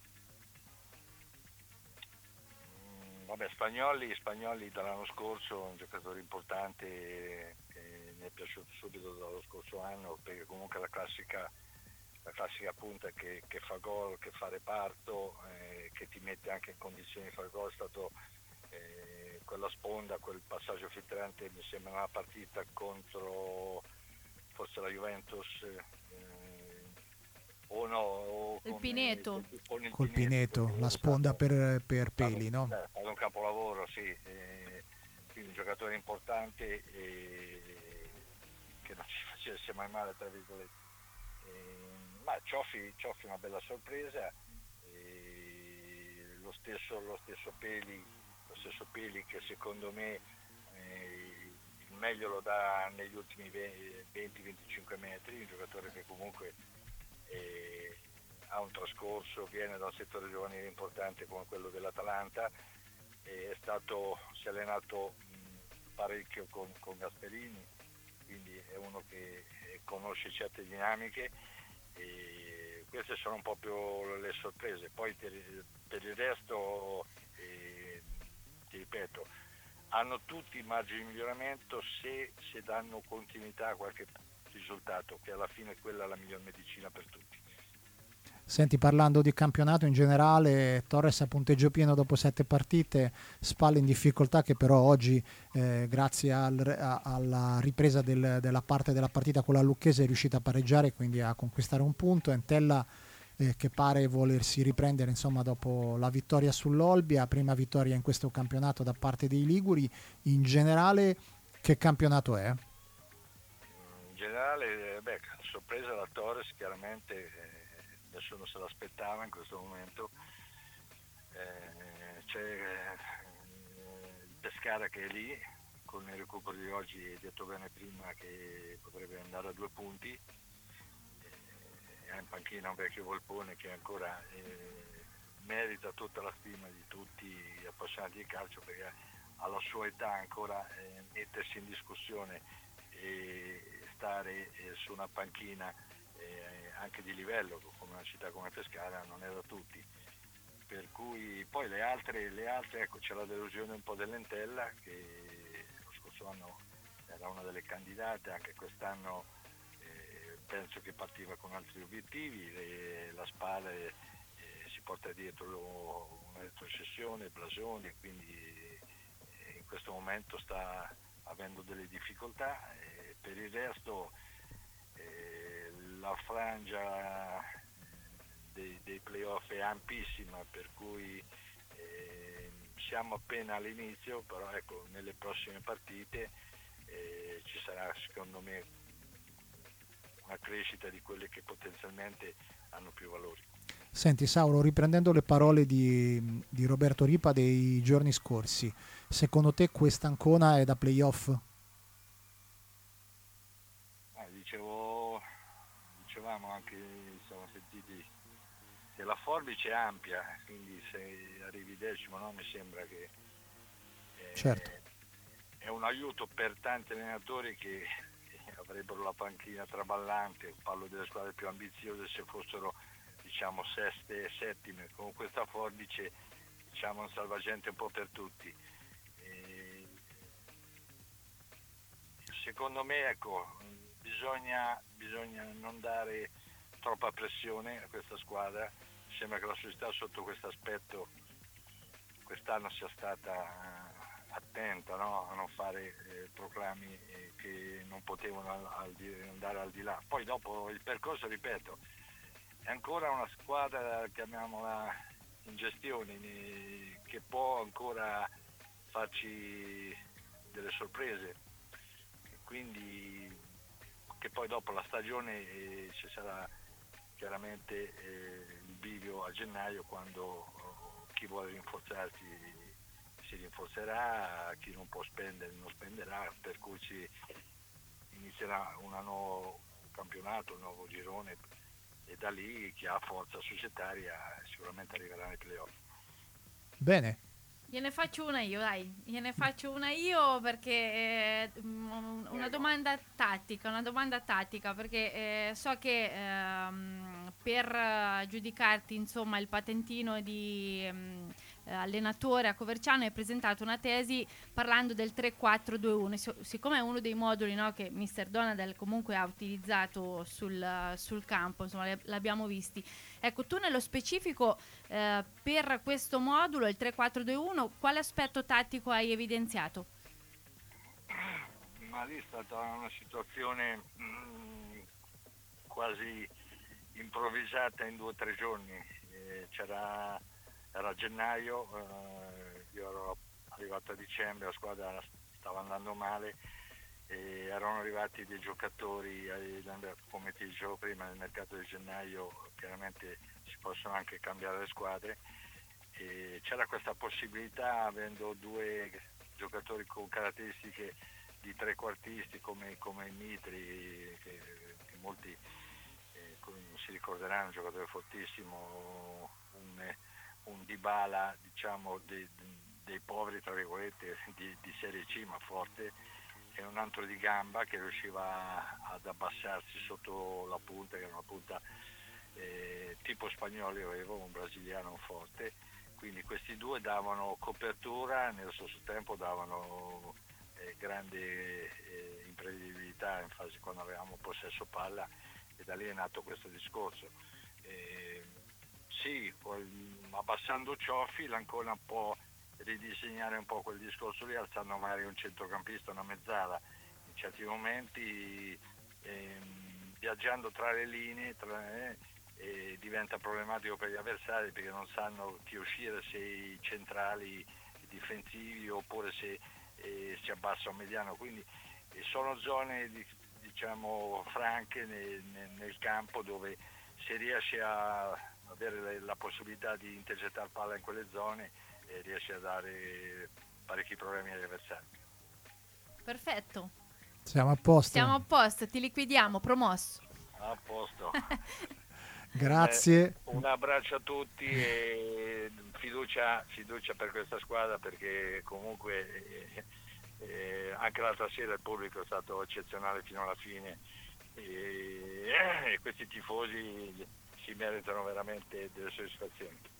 I: Mm, vabbè, Spagnoli, Spagnoli dall'anno scorso, un giocatore importante che mi è piaciuto subito dallo scorso anno, perché comunque la classica la classica punta che, che fa gol, che fa reparto, eh, che ti mette anche in condizioni di fare gol. È stato eh, quella sponda, quel passaggio filtrante, mi sembra una partita contro forse la Juventus eh, o no o
E: il
I: con,
E: Pineto
I: eh, con il
F: Col
I: Pineto,
F: Pineto, la sponda
I: stato,
F: per, per Peli,
I: stato,
F: no?
I: È stato un capolavoro, sì, eh, quindi un giocatore importante eh, che non ci facesse mai male, tra virgolette. Ma Cioffi, Cioffi è una bella sorpresa, e lo stesso, lo stesso Peli, lo stesso Peli che secondo me eh, il meglio lo dà negli ultimi venti venticinque metri, un giocatore che comunque eh, ha un trascorso, viene da un settore giovanile importante come quello dell'Atalanta, e è stato, si è allenato mh, parecchio con, con Gasperini, quindi è uno che conosce certe dinamiche. E queste sono un po' più le sorprese. Poi per, per il resto eh, ti ripeto, hanno tutti margini di miglioramento se, se danno continuità a qualche risultato, che alla fine è quella la miglior medicina per tutti.
F: Senti, parlando di campionato in generale, Torres a punteggio pieno dopo sette partite, Spal in difficoltà, che però oggi eh, grazie al, a, alla ripresa del, della parte della partita con la Lucchese è riuscita a pareggiare, quindi a conquistare un punto. Entella eh, che pare volersi riprendere insomma dopo la vittoria sull'Olbia, prima vittoria in questo campionato da parte dei Liguri. In generale che campionato è?
I: In generale, beh, sorpresa la Torres, chiaramente eh, nessuno se l'aspettava in questo momento. Eh, c'è eh, il Pescara che è lì, con il recupero di oggi, hai detto bene prima che potrebbe andare a due punti, eh, ha in panchina un vecchio Volpone che ancora eh, merita tutta la stima di tutti gli appassionati di calcio, perché alla sua età ancora eh, mettersi in discussione e stare eh, su una panchina eh, anche di livello come una città come Pescara non è da tutti, per cui poi le altre, le altre ecco, c'è la delusione un po' dell'Entella, che lo scorso anno era una delle candidate, anche quest'anno eh, penso che partiva con altri obiettivi, le, la Spal eh, si porta dietro una retrocessione, Blasoni, quindi eh, in questo momento sta avendo delle difficoltà. Eh, per il resto eh, la frangia dei, dei playoff è ampissima, per cui eh, siamo appena all'inizio, però ecco, nelle prossime partite eh, ci sarà secondo me una crescita di quelle che potenzialmente hanno più valori.
F: Senti Sauro, riprendendo le parole di, di Roberto Ripa dei giorni scorsi, secondo te questa Ancona è da playoff?
I: Ah, dicevo, dicevamo anche, siamo sentiti che la forbice è ampia, quindi se arrivi decimo, no, mi sembra che eh,
F: Certo.
I: è un aiuto per tanti allenatori che avrebbero la panchina traballante. Parlo delle squadre più ambiziose, se fossero diciamo seste e settime, con questa forbice diciamo un salvagente un po' per tutti. E secondo me, ecco, bisogna, bisogna non dare troppa pressione a questa squadra. Sembra che la società sotto questo aspetto quest'anno sia stata attenta, no? A non fare eh, proclami eh, che non potevano al, al di, andare al di là. Poi dopo il percorso, ripeto, è ancora una squadra, chiamiamola in gestione, eh, che può ancora farci delle sorprese, quindi che poi dopo la stagione eh, ci sarà chiaramente eh, il bivio a gennaio, quando oh, chi vuole rinforzarsi si rinforzerà, chi non può spendere non spenderà, per cui si inizierà un nuovo campionato, un nuovo girone, e da lì chi ha forza societaria sicuramente arriverà nei playoff.
F: Bene.
E: Gliene faccio una io, dai, gliene faccio una io perché eh, una domanda tattica, una domanda tattica perché eh, so che ehm, per giudicarti insomma il patentino di ehm, allenatore a Coverciano hai presentato una tesi parlando del tre quattro due uno, siccome è uno dei moduli, no, che mister Donadel comunque ha utilizzato sul, sul campo, insomma l'abbiamo visti. Ecco, tu nello specifico eh, per questo modulo, il tre quattro due uno, quale aspetto tattico hai evidenziato?
I: Ma lì è stata una situazione mh, quasi improvvisata in due o tre giorni. Eh, c'era, era gennaio, eh, io ero arrivato a dicembre, la squadra stava andando male, e erano arrivati dei giocatori, come ti dicevo prima, nel mercato di gennaio chiaramente si possono anche cambiare le squadre, e c'era questa possibilità, avendo due giocatori con caratteristiche di trequartisti come, come Mitri, che, che molti eh, si ricorderanno, un giocatore fortissimo, un, un Dybala diciamo dei, dei poveri tra virgolette di, di Serie C ma forte, e un altro di gamba che riusciva ad abbassarsi sotto la punta, che era una punta eh, tipo spagnolo, io avevo un brasiliano forte, quindi questi due davano copertura, nello stesso tempo davano eh, grande eh, imprevedibilità in fase quando avevamo possesso palla, e da lì è nato questo discorso. Eh, sì, poi, abbassando Cioffi l'Ancona può ridisegnare un po' quel discorso lì, alzando magari un centrocampista, una mezzala in certi momenti, ehm, viaggiando tra le linee, tra, eh, eh, diventa problematico per gli avversari perché non sanno chi uscire, se i centrali difensivi oppure se eh, si abbassa un mediano, quindi eh, sono zone di, diciamo franche nel, nel, nel campo, dove se riesce a avere la possibilità di intercettare palla in quelle zone e riesce a dare parecchi problemi agli avversari.
E: Perfetto.
F: Siamo a posto.
E: Siamo a posto, ti liquidiamo, promosso.
I: A posto.
F: Grazie.
I: Eh, un abbraccio a tutti e fiducia, fiducia per questa squadra, perché comunque eh, eh, anche l'altra sera il pubblico è stato eccezionale fino alla fine, e, eh, e questi tifosi si meritano veramente delle soddisfazioni.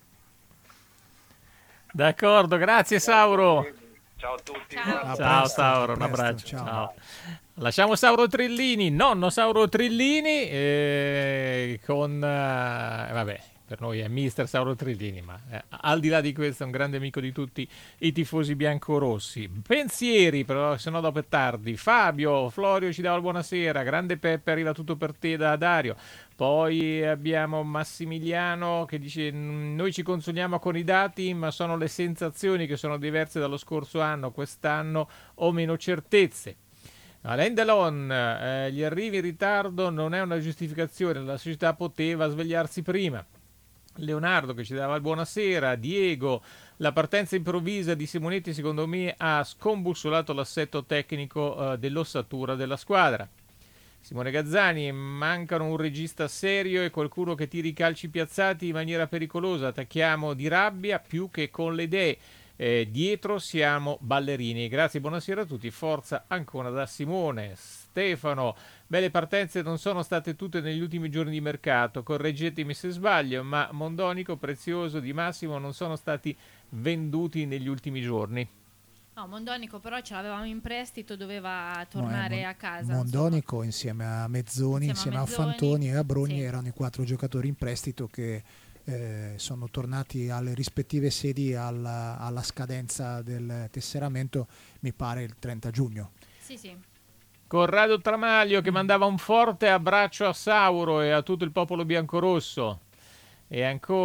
D: D'accordo, grazie Sauro.
I: Ciao a tutti.
E: Ciao,
D: Ciao Sauro, un abbraccio.
F: Ciao.
D: Ciao. Lasciamo Sauro Trillini, nonno Sauro Trillini, eh, con, eh, vabbè, per noi è mister Sauro Trillini, ma eh, al di là di questo è un grande amico di tutti i tifosi biancorossi. Pensieri, però, se no dopo è tardi. Fabio, Florio ci dava il buonasera, grande Peppe, arriva tutto per te da Dario. Poi abbiamo Massimiliano che dice: noi ci consoliamo con i dati, ma sono le sensazioni che sono diverse dallo scorso anno, quest'anno ho meno certezze. Alain Delon, eh, gli arrivi in ritardo non è una giustificazione, la società poteva svegliarsi prima. Leonardo che ci dava il buonasera, Diego, la partenza improvvisa di Simonetti secondo me ha scombussolato l'assetto tecnico eh, dell'ossatura della squadra. Simone Gazzani, mancano un regista serio e qualcuno che tiri i calci piazzati in maniera pericolosa, attacchiamo di rabbia più che con le idee. Eh, dietro siamo ballerini. Grazie, buonasera a tutti. Forza ancora da Simone. Stefano, belle partenze non sono state tutte negli ultimi giorni di mercato, correggetemi se sbaglio, ma Mondonico, Prezioso, Di Massimo non sono stati venduti negli ultimi giorni.
E: No, Mondonico però ce l'avevamo in prestito, doveva tornare
F: no, Mon-
E: a casa.
F: Mondonico insieme a Mezzoni, insieme, insieme a, Mezzoni, a Fantoni e a Brogni sì. Erano i quattro giocatori in prestito che eh, sono tornati alle rispettive sedi alla, alla scadenza del tesseramento, mi pare il trenta giugno.
E: Sì, sì.
D: Corrado Tramaglio che mandava un forte abbraccio a Sauro e a tutto il popolo biancorosso. E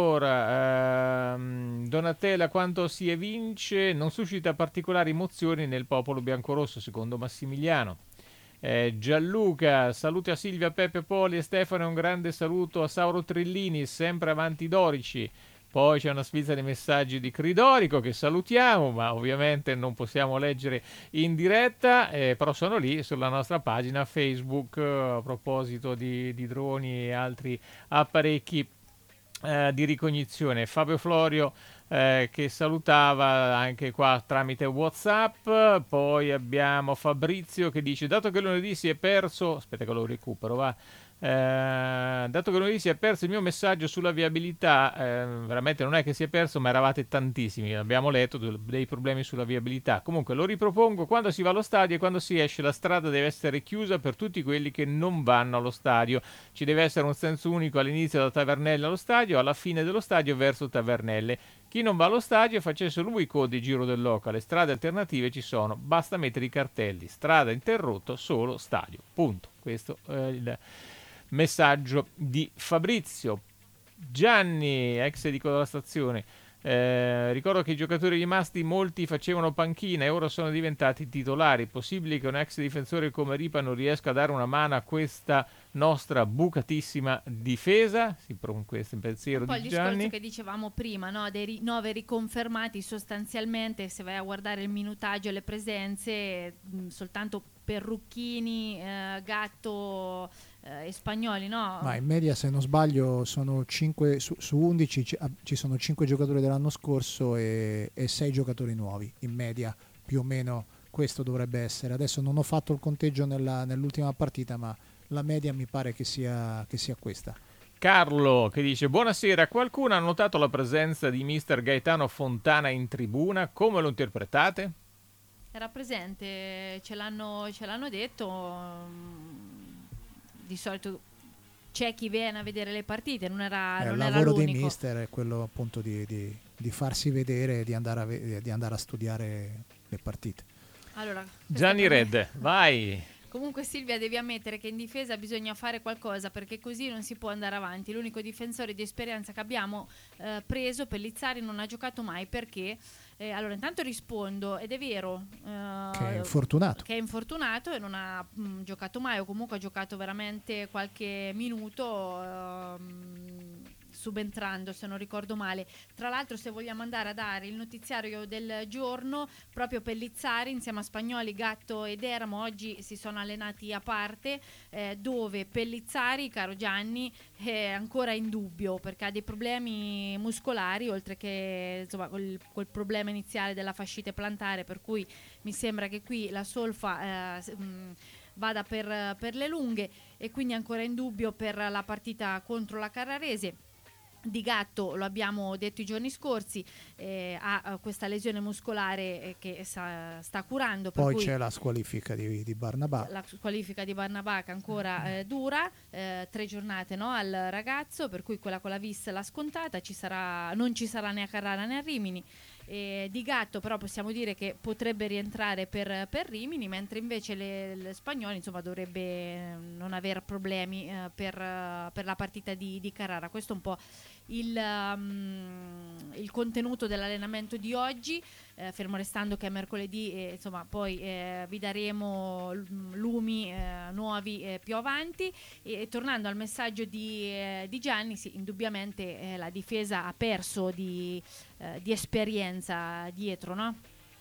D: ancora ehm, Donatella, quanto si evince non suscita particolari emozioni nel popolo biancorosso, secondo Massimiliano. eh, Gianluca, saluti a Silvia, Peppe, Poli e Stefano e un grande saluto a Sauro Trillini, sempre avanti Dorici. Poi c'è una sfilza di messaggi di Cridorico che salutiamo, ma ovviamente non possiamo leggere in diretta, eh, però sono lì sulla nostra pagina Facebook eh, a proposito di, di droni e altri apparecchi Eh, di ricognizione. Fabio Florio eh, che salutava anche qua tramite WhatsApp. Poi abbiamo Fabrizio che dice: dato che lunedì si è perso, aspetta che lo recupero, va. Eh, dato che lunedì si è perso il mio messaggio sulla viabilità, eh, veramente non è che si è perso, ma eravate tantissimi, abbiamo letto dei problemi sulla viabilità. Comunque lo ripropongo: quando si va allo stadio e quando si esce, la strada deve essere chiusa per tutti quelli che non vanno allo stadio. Ci deve essere un senso unico all'inizio da Tavernelle allo stadio, alla fine dello stadio verso Tavernelle. Chi non va allo stadio facesse lui code giro del local, le strade alternative ci sono, basta mettere i cartelli: strada interrotto, solo stadio, punto. Questo è il messaggio di Fabrizio. Gianni, ex edico della stazione, eh, ricordo che i giocatori rimasti molti facevano panchina e ora sono diventati titolari. Possibile che un ex difensore come Ripa non riesca a dare una mano a questa nostra bucatissima difesa? Si con questo pensiero
E: un po'
D: di
E: il
D: Gianni.
E: discorso che dicevamo prima, no? Dei ri- nove riconfermati, sostanzialmente se vai a guardare il minutaggio e le presenze mh, soltanto Perrucchini, eh, Gatto eh, e Spagnoli, no?
F: Ma in media, se non sbaglio, sono cinque su, su undici ci, ci sono cinque giocatori dell'anno scorso e, e sei giocatori nuovi in media, più o meno questo dovrebbe essere. Adesso non ho fatto il conteggio nella, nell'ultima partita, ma la media mi pare che sia, che sia questa.
D: Carlo che dice: buonasera, qualcuno ha notato la presenza di mister Gaetano Fontana in tribuna? Come lo interpretate?
E: Era presente, ce l'hanno, ce l'hanno detto. Di solito c'è chi viene a vedere le partite, non era,
F: eh,
E: non
F: il
E: era
F: lavoro
E: l'unico.
F: dei mister è quello appunto di, di, di farsi vedere e di andare a, di andare a studiare le partite.
E: Allora,
D: Gianni Red, vai.
E: Comunque Silvia, devi ammettere che in difesa bisogna fare qualcosa, perché così non si può andare avanti. L'unico difensore di esperienza che abbiamo eh, preso, Pellizzari, non ha giocato mai perché eh, allora intanto rispondo, ed è vero eh,
F: che è infortunato
E: che è infortunato e non ha mh, giocato mai, o comunque ha giocato veramente qualche minuto ehm, subentrando, se non ricordo male. Tra l'altro, se vogliamo andare a dare il notiziario del giorno, proprio Pellizzari insieme a Spagnoli, Gatto ed Eramo oggi si sono allenati a parte, eh, dove Pellizzari, caro Gianni, è ancora in dubbio perché ha dei problemi muscolari, oltre che insomma quel, quel problema iniziale della fascite plantare, per cui mi sembra che qui la solfa eh, mh, vada per, per le lunghe, e quindi ancora in dubbio per la partita contro la Carrarese. Di Gatto, lo abbiamo detto i giorni scorsi, eh, ha questa lesione muscolare eh, che sa, sta curando. Per
F: Poi
E: cui
F: c'è la squalifica di, di Barnabà.
E: La squalifica di Barnabà che ancora eh, dura, eh, tre giornate no, al ragazzo, per cui quella con la vis l'ha scontata, ci sarà, non ci sarà né a Carrara né a Rimini. E Di Gatto però possiamo dire che potrebbe rientrare per, per Rimini, mentre invece le, le Spagnoli insomma dovrebbe non aver problemi eh, per, per la partita di, di Carrara. Questo è un po' il, um, il contenuto dell'allenamento di oggi, eh, fermo restando che è mercoledì e insomma poi eh, vi daremo lumi eh, nuovi eh, più avanti. E, e tornando al messaggio di, eh, di Gianni, sì, indubbiamente eh, la difesa ha perso di, eh, di esperienza dietro, no?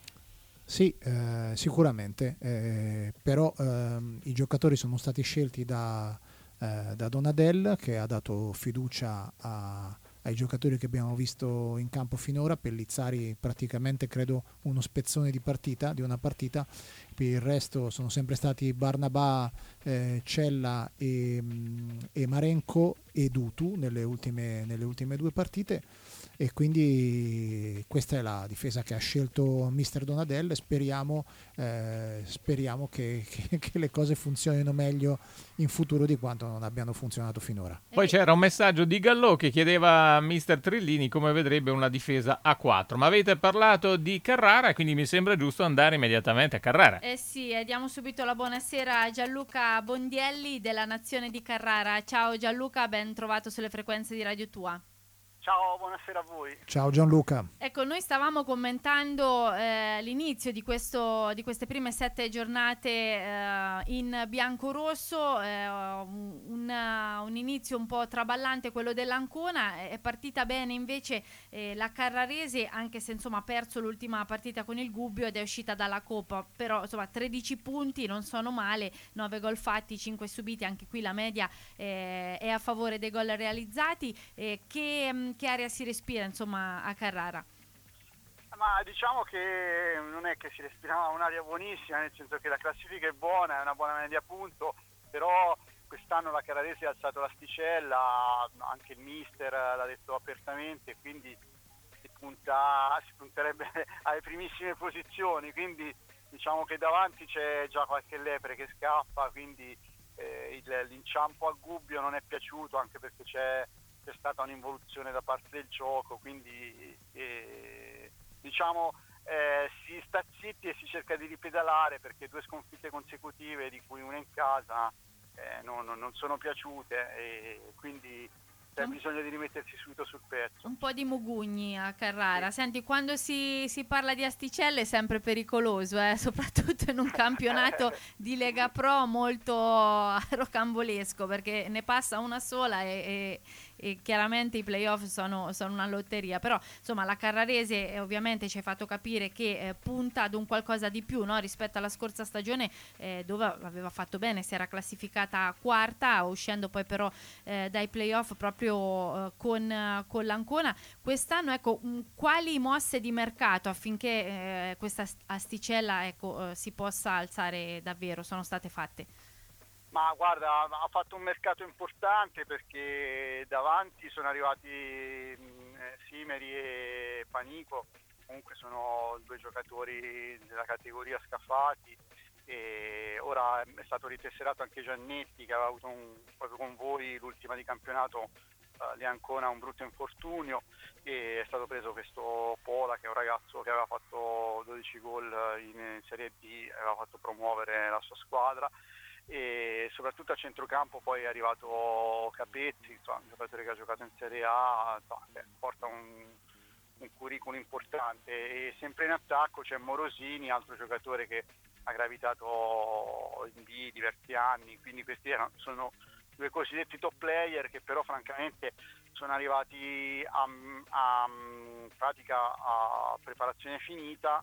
F: Sì, eh, sicuramente, eh, però ehm, i giocatori sono stati scelti da, eh, da Donadel, che ha dato fiducia a, ai giocatori che abbiamo visto in campo finora. Pellizzari praticamente credo uno spezzone di partita, di una partita, per il resto sono sempre stati Barnabà, eh, Cella e, mh, e Marenco e Dutu nelle ultime, nelle ultime due partite. E quindi questa è la difesa che ha scelto mister Donadel e speriamo, eh, speriamo che, che, che le cose funzionino meglio in futuro di quanto non abbiano funzionato finora.
D: Poi c'era un messaggio di Gallò che chiedeva a mister Trillini come vedrebbe una difesa a quattro, ma avete parlato di Carrara, quindi mi sembra giusto andare immediatamente a Carrara.
E: Eh sì, eh, diamo subito la buonasera a Gianluca Bondielli della Nazione di Carrara. Ciao Gianluca, ben trovato sulle frequenze di Radio Tua.
J: Ciao, buonasera a voi.
F: Ciao Gianluca.
E: Ecco, noi stavamo commentando eh, l'inizio di, questo, di queste prime sette giornate eh, in bianco-rosso, eh, un, un inizio un po' traballante quello dell'Ancona, è partita bene invece eh, la Carrarese, anche se insomma ha perso l'ultima partita con il Gubbio ed è uscita dalla Coppa, però insomma tredici punti non sono male, nove gol fatti, cinque subiti, anche qui la media eh, è a favore dei gol realizzati. Eh, che che aria si respira insomma a Carrara?
J: Ma diciamo che non è che si respira un'aria buonissima, nel senso che la classifica è buona, è una buona media punto, però quest'anno la Carrarese ha alzato l'asticella, anche il mister l'ha detto apertamente, quindi si punta, si punterebbe alle primissime posizioni, quindi diciamo che davanti c'è già qualche lepre che scappa, quindi eh, il, l'inciampo a Gubbio non è piaciuto, anche perché c'è c'è stata un'involuzione da parte del gioco, quindi eh, diciamo eh, si sta zitti e si cerca di ripedalare, perché due sconfitte consecutive, di cui una in casa, eh, non, non sono piaciute, e quindi c'è bisogno di rimettersi subito sul pezzo.
E: Un po' di mugugni a Carrara.
J: Sì.
E: Senti, quando si, si parla di asticelle è sempre pericoloso, eh? Soprattutto in un campionato di Lega Pro molto rocambolesco, perché ne passa una sola e, e, e chiaramente i playoff sono, sono una lotteria. Però insomma la Carrarese eh, ovviamente ci hai fatto capire che eh, punta ad un qualcosa di più, no? Rispetto alla scorsa stagione eh, dove aveva fatto bene, si era classificata quarta, uscendo poi però eh, dai playoff proprio Uh, con, uh, con l'Ancona. Quest'anno ecco mh, quali mosse di mercato affinché eh, questa asticella ecco, uh, si possa alzare davvero sono state fatte?
J: Ma guarda, ha fatto un mercato importante, perché davanti sono arrivati mh, Simeri e Panico, comunque sono due giocatori della categoria scaffati, e ora è stato ritesserato anche Giannetti, che aveva avuto un, proprio con voi l'ultima di campionato uh, lì Ancona un brutto infortunio, e è stato preso questo Pola, che è un ragazzo che aveva fatto dodici gol in, in Serie B, aveva fatto promuovere la sua squadra, e soprattutto a centrocampo poi è arrivato Capetti, insomma, un giocatore che ha giocato in Serie A, insomma, porta un, un curriculum importante, e sempre in attacco c'è Morosini, altro giocatore che ha gravitato in B diversi anni, quindi questi erano, sono due cosiddetti top player che però francamente sono arrivati a, a, a pratica a preparazione finita,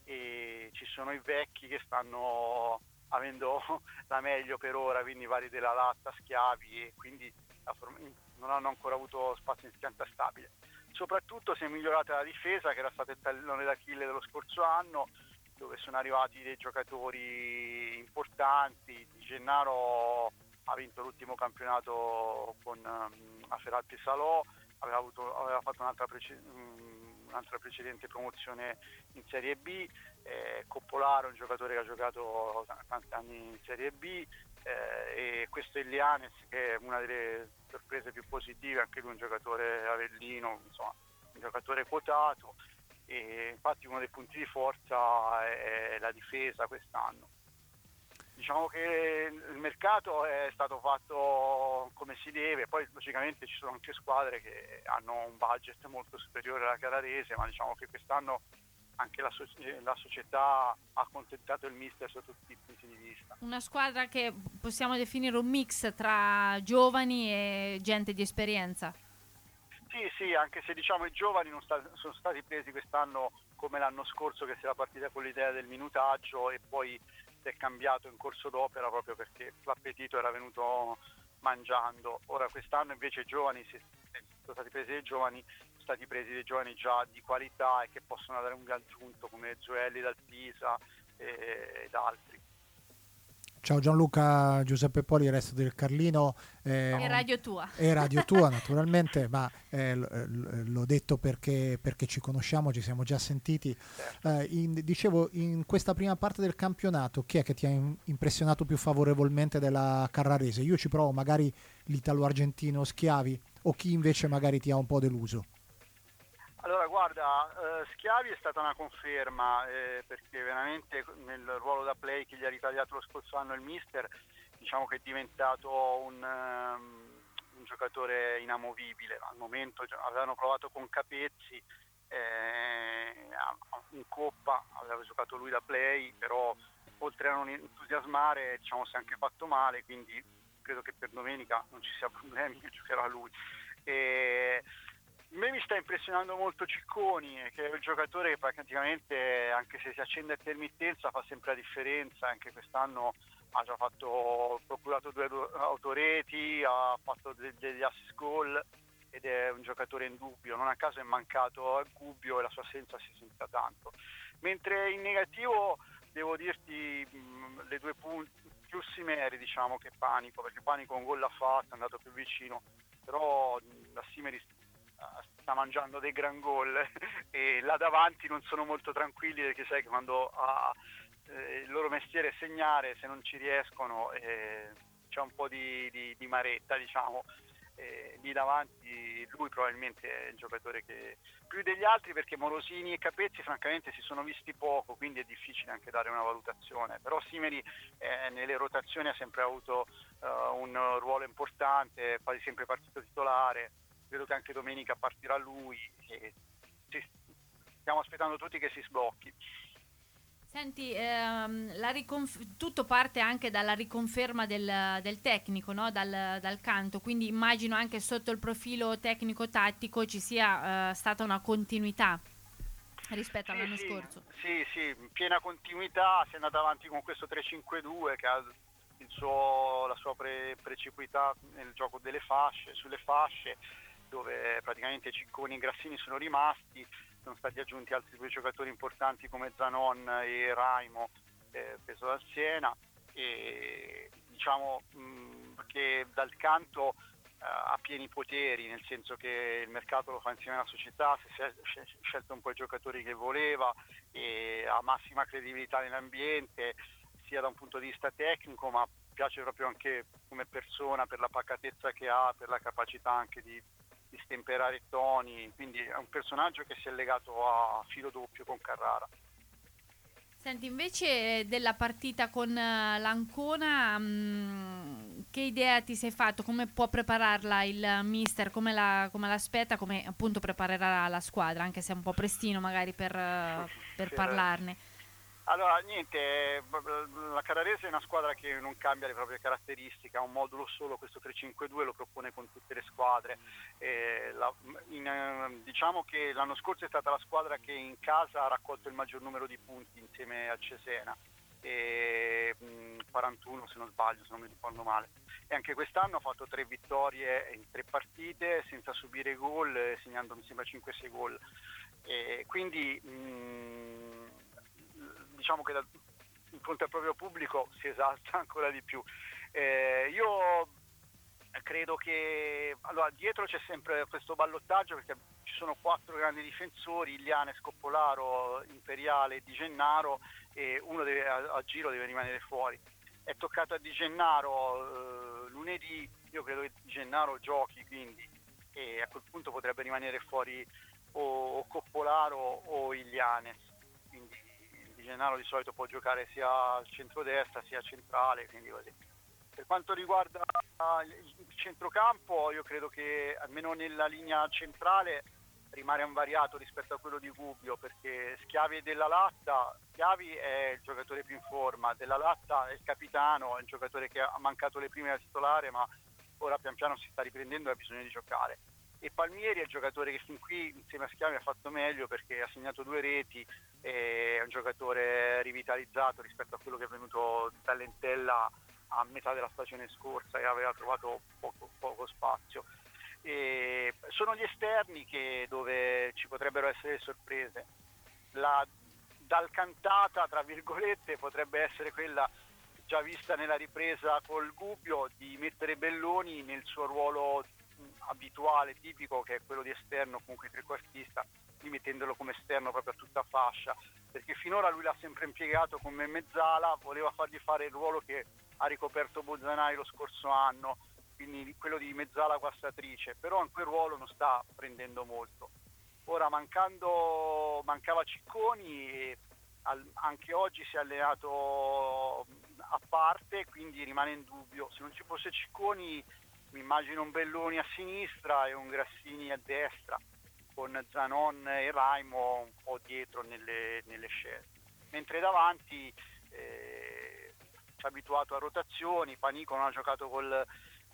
J: e ci sono i vecchi che stanno avendo la meglio per ora, quindi vari della Latta, Schiavi, e quindi non hanno ancora avuto spazio in pianta stabile. Soprattutto si è migliorata la difesa, che era stato il tallone d'Achille dello scorso anno, dove sono arrivati dei giocatori importanti. Di Gennaro ha vinto l'ultimo campionato con um, a Feralpi Salò, aveva, avuto, aveva fatto un'altra, prece- um, un'altra precedente promozione in Serie B, eh, Coppolaro, un giocatore che ha giocato tanti anni in Serie B, eh, e questo è Lianes, che è una delle sorprese più positive, anche lui un giocatore avellino, insomma un giocatore quotato, e infatti uno dei punti di forza è la difesa quest'anno. Diciamo che il mercato è stato fatto come si deve, poi logicamente ci sono anche squadre che hanno un budget molto superiore alla Carrarese, ma diciamo che quest'anno anche la, so- la società ha accontentato il mister sotto tutti i punti di vista.
E: Una squadra che possiamo definire un mix tra giovani e gente di esperienza.
J: Sì, sì, anche se diciamo i giovani non sta- sono stati presi quest'anno come l'anno scorso, che si era partita con l'idea del minutaggio e poi si è cambiato in corso d'opera proprio perché l'appetito era venuto mangiando. Ora quest'anno invece i giovani, si, sono stati presi dei giovani, sono stati presi dei giovani già di qualità e che possono dare un aggiunto come Gioelli dal Pisa e, ed altri.
F: Ciao Gianluca, Giuseppe Poli, il resto del Carlino. Eh,
E: E Radio Tua.
F: E Radio Tua naturalmente, ma eh, l- l- l'ho detto perché, perché ci conosciamo, ci siamo già sentiti. Eh, in, dicevo, in questa prima parte del campionato, chi è che ti ha in- impressionato più favorevolmente della Carrarese? Io ci provo magari l'italo-argentino Schiavi, o chi invece magari ti ha un po' deluso?
J: Allora guarda, eh, Schiavi è stata una conferma eh, perché veramente nel ruolo da play che gli ha ritagliato lo scorso anno il mister, diciamo che è diventato un, um, un giocatore inamovibile. Al momento avevano provato con Capezzi eh, in Coppa, aveva giocato lui da play, però oltre a non entusiasmare diciamo si è anche fatto male, quindi credo che per domenica non ci sia problemi, che giocherà lui. E, a me mi sta impressionando molto Cicconi, che è un giocatore che praticamente, anche se si accende a intermittenza, fa sempre la differenza. Anche quest'anno ha già fatto, procurato due autoreti, ha fatto de- degli assist goal ed è un giocatore indubbio. Non a caso è mancato a Gubbio e la sua assenza si senta tanto. Mentre in negativo devo dirti mh, le due punti più Simeri, diciamo, che Panico, perché Panico un gol l'ha fatto, è andato più vicino, però mh, la Simeri sta mangiando dei gran gol e là davanti non sono molto tranquilli, perché sai che quando ha, eh, il loro mestiere è segnare, se non ci riescono eh, c'è un po' di, di, di maretta, diciamo. Eh, lì davanti lui probabilmente è il giocatore che più degli altri, perché Morosini e Capezzi francamente si sono visti poco, quindi è difficile anche dare una valutazione. Però Simeri eh, nelle rotazioni ha sempre avuto eh, un ruolo importante, quasi sempre partito titolare. Credo che anche domenica partirà lui e sì, stiamo aspettando tutti che si sblocchi.
E: Senti, ehm, la riconf- tutto parte anche dalla riconferma del, del tecnico, no? dal, dal canto, quindi immagino anche sotto il profilo tecnico-tattico ci sia eh, stata una continuità rispetto
J: sì,
E: all'anno
J: sì,
E: scorso.
J: Sì, sì, piena continuità, si è andata avanti con questo tre cinque due che ha il suo, la sua pre- precipuità nel gioco delle fasce, sulle fasce, dove praticamente Cicconi e Grassini sono rimasti. Sono stati aggiunti altri due giocatori importanti come Zanon e Raimo, eh, preso dal Siena, e diciamo mh, che dal canto eh, ha pieni poteri, nel senso che il mercato lo fa insieme alla società, si è scelto un po' i giocatori che voleva e ha massima credibilità nell'ambiente, sia da un punto di vista tecnico, ma piace proprio anche come persona per la pacatezza che ha, per la capacità anche di di stemperare i toni, quindi è un personaggio che si è legato a filo doppio con Carrara.
E: Senti, invece della partita con uh, l'Ancona, mh, che idea ti sei fatto? Come può prepararla il mister? Come la, come l'aspetta? Come appunto preparerà la squadra? Anche se è un po' prestino magari per, uh, per
J: sì,
E: parlarne.
J: Allora, niente, la Carrarese è una squadra che non cambia le proprie caratteristiche, ha un modulo solo, questo tre cinque due lo propone con tutte le squadre. Eh, la, in, diciamo che l'anno scorso è stata la squadra che in casa ha raccolto il maggior numero di punti insieme al Cesena, e, mh, quarantuno se non sbaglio, se non mi ricordo male. E anche quest'anno ha fatto tre vittorie in tre partite senza subire gol, segnando mi sembra cinque sei gol. E quindi mh, diciamo che da, in fronte al proprio pubblico si esalta ancora di più. Eh, io credo che allora dietro c'è sempre questo ballottaggio, perché ci sono quattro grandi difensori, Iliane, Scoppolaro, Imperiale e Di Gennaro, e uno deve, a, a giro deve rimanere fuori. È toccato a Di Gennaro eh, lunedì, io credo che Di Gennaro giochi, quindi, e a quel punto potrebbe rimanere fuori o, o Coppolaro o Iliane, quindi Di Gennaro di solito può giocare sia al centrodestra sia centrale, quindi così. Per quanto riguarda il centrocampo, io credo che almeno nella linea centrale rimane invariato rispetto a quello di Gubbio, perché Schiavi è della Latta, Schiavi è il giocatore più in forma, della Latta è il capitano, è il giocatore che ha mancato le prime da titolare, ma ora pian piano si sta riprendendo e ha bisogno di giocare. E Palmieri è il giocatore che fin qui insieme a Schiavi ha fatto meglio, perché ha segnato due reti, è un giocatore rivitalizzato rispetto a quello che è venuto dall'Entella a metà della stagione scorsa e aveva trovato poco, poco spazio. E sono gli esterni che dove ci potrebbero essere sorprese. La d'Alcantata, tra virgolette, potrebbe essere quella già vista nella ripresa col Gubbio, di mettere Belloni nel suo ruolo abituale, tipico, che è quello di esterno, comunque trequartista, mettendolo come esterno proprio a tutta fascia, perché finora lui l'ha sempre impiegato come mezzala, voleva fargli fare il ruolo che ha ricoperto Bozzanai lo scorso anno, quindi quello di mezzala guastatrice, però in quel ruolo non sta prendendo molto. Ora mancando, mancava Cicconi, e al, anche oggi si è allenato a parte, quindi rimane in dubbio. Se non ci fosse Cicconi mi immagino un Belloni a sinistra e un Grassini a destra, con Zanon e Raimo un po' dietro nelle, nelle scelte. Mentre davanti eh, ci ha abituato a rotazioni, Panico non ha giocato col,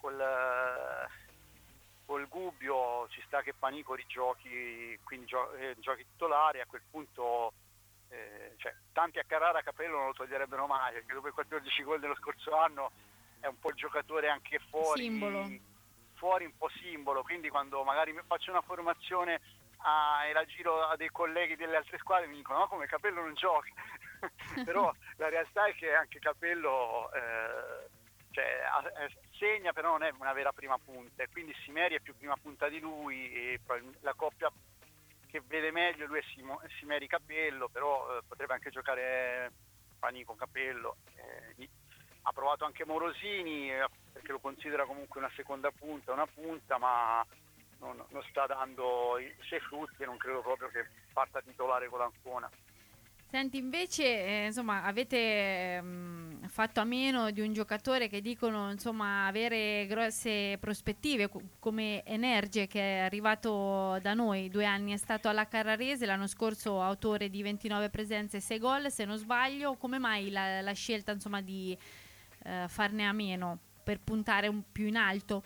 J: col, col Gubbio, ci sta che Panico rigiochi, quindi gio, eh, giochi titolare, a quel punto eh, cioè, tanti a Carrara Capello non lo toglierebbero mai, perché dopo i quattordici gol dello scorso anno è un po' il giocatore anche fuori,
E: simbolo.
J: fuori un po' simbolo, quindi quando magari faccio una formazione a, e la giro a dei colleghi delle altre squadre mi dicono no, come Capello non gioca, però la realtà è che anche Capello eh, cioè, segna, però non è una vera prima punta, e quindi Simeri è più prima punta di lui, e la coppia che vede meglio lui è Simo, Simeri Capello, però eh, potrebbe anche giocare Panico Capello. eh, Ha provato anche Morosini, perché lo considera comunque una seconda punta, una punta, ma non, non sta dando i suoi frutti e non credo proprio che parta titolare con l'Ancona.
E: Senti, invece, eh, insomma, avete mh, fatto a meno di un giocatore che dicono, insomma, avere grosse prospettive, co- come Energe, che è arrivato da noi due anni, è stato alla Carrarese, l'anno scorso autore di ventinove presenze e sei gol, se non sbaglio. Come mai la, la scelta, insomma, di eh, farne a meno per puntare un più in alto?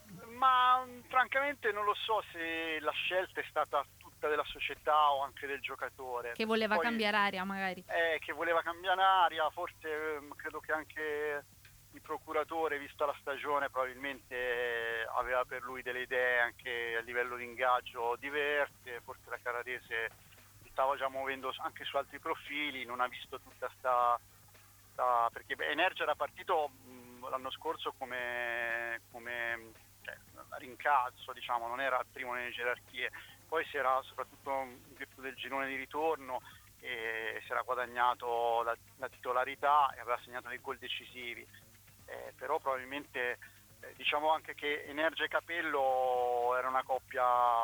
J: Ma francamente non lo so se la scelta è stata tutta della società o anche del giocatore.
E: Che voleva
J: Poi,
E: cambiare aria magari.
J: Eh, che voleva cambiare aria, forse eh, credo che anche il procuratore, vista la stagione, probabilmente eh, aveva per lui delle idee anche a livello di ingaggio diverse, forse la Carrarese si stava già muovendo anche su altri profili, non ha visto tutta sta... sta perché beh, Energia era partito mh, l'anno scorso come... come rincalzo, diciamo, non era il primo nelle gerarchie, poi si era soprattutto in virtù del girone di ritorno e si era guadagnato la, la titolarità e aveva segnato dei gol decisivi, eh, però probabilmente eh, diciamo anche che Energia e Capello era una coppia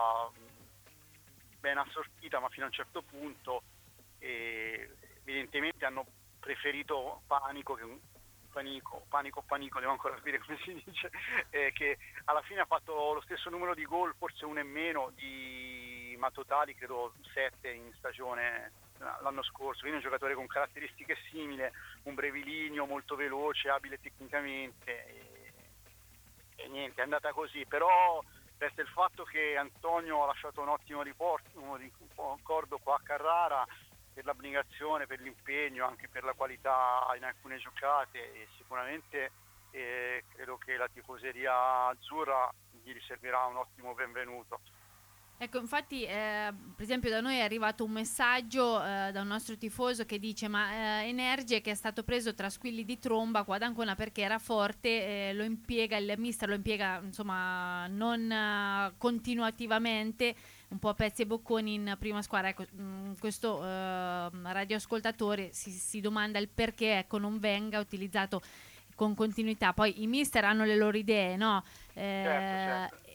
J: ben assortita, ma fino a un certo punto, e evidentemente hanno preferito Panico che Panico, Panico, Panico, devo ancora capire come si dice, eh, che alla fine ha fatto lo stesso numero di gol, forse uno in meno, di Matotali, credo sette in stagione l'anno scorso, quindi un giocatore con caratteristiche simili, un brevilineo, molto veloce, abile tecnicamente, e, e niente, è andata così, però resta il fatto che Antonio ha lasciato un ottimo riporto, un ricordo qua a Carrara, per l'abnegazione, per l'impegno, anche per la qualità in alcune giocate, e sicuramente eh, credo che la tifoseria azzurra gli riserverà un ottimo benvenuto.
E: Ecco, infatti, eh, per esempio da noi è arrivato un messaggio eh, da un nostro tifoso che dice ma eh, Energe, che è stato preso tra squilli di tromba qua ad Ancona perché era forte, eh, lo impiega, il mister lo impiega insomma non uh, continuativamente, un po' a pezzi e bocconi in prima squadra. Ecco, mh, questo uh, radioascoltatore si, si domanda il perché, ecco, non venga utilizzato con continuità. Poi i mister hanno le loro idee, no? Eh,
J: certo, certo.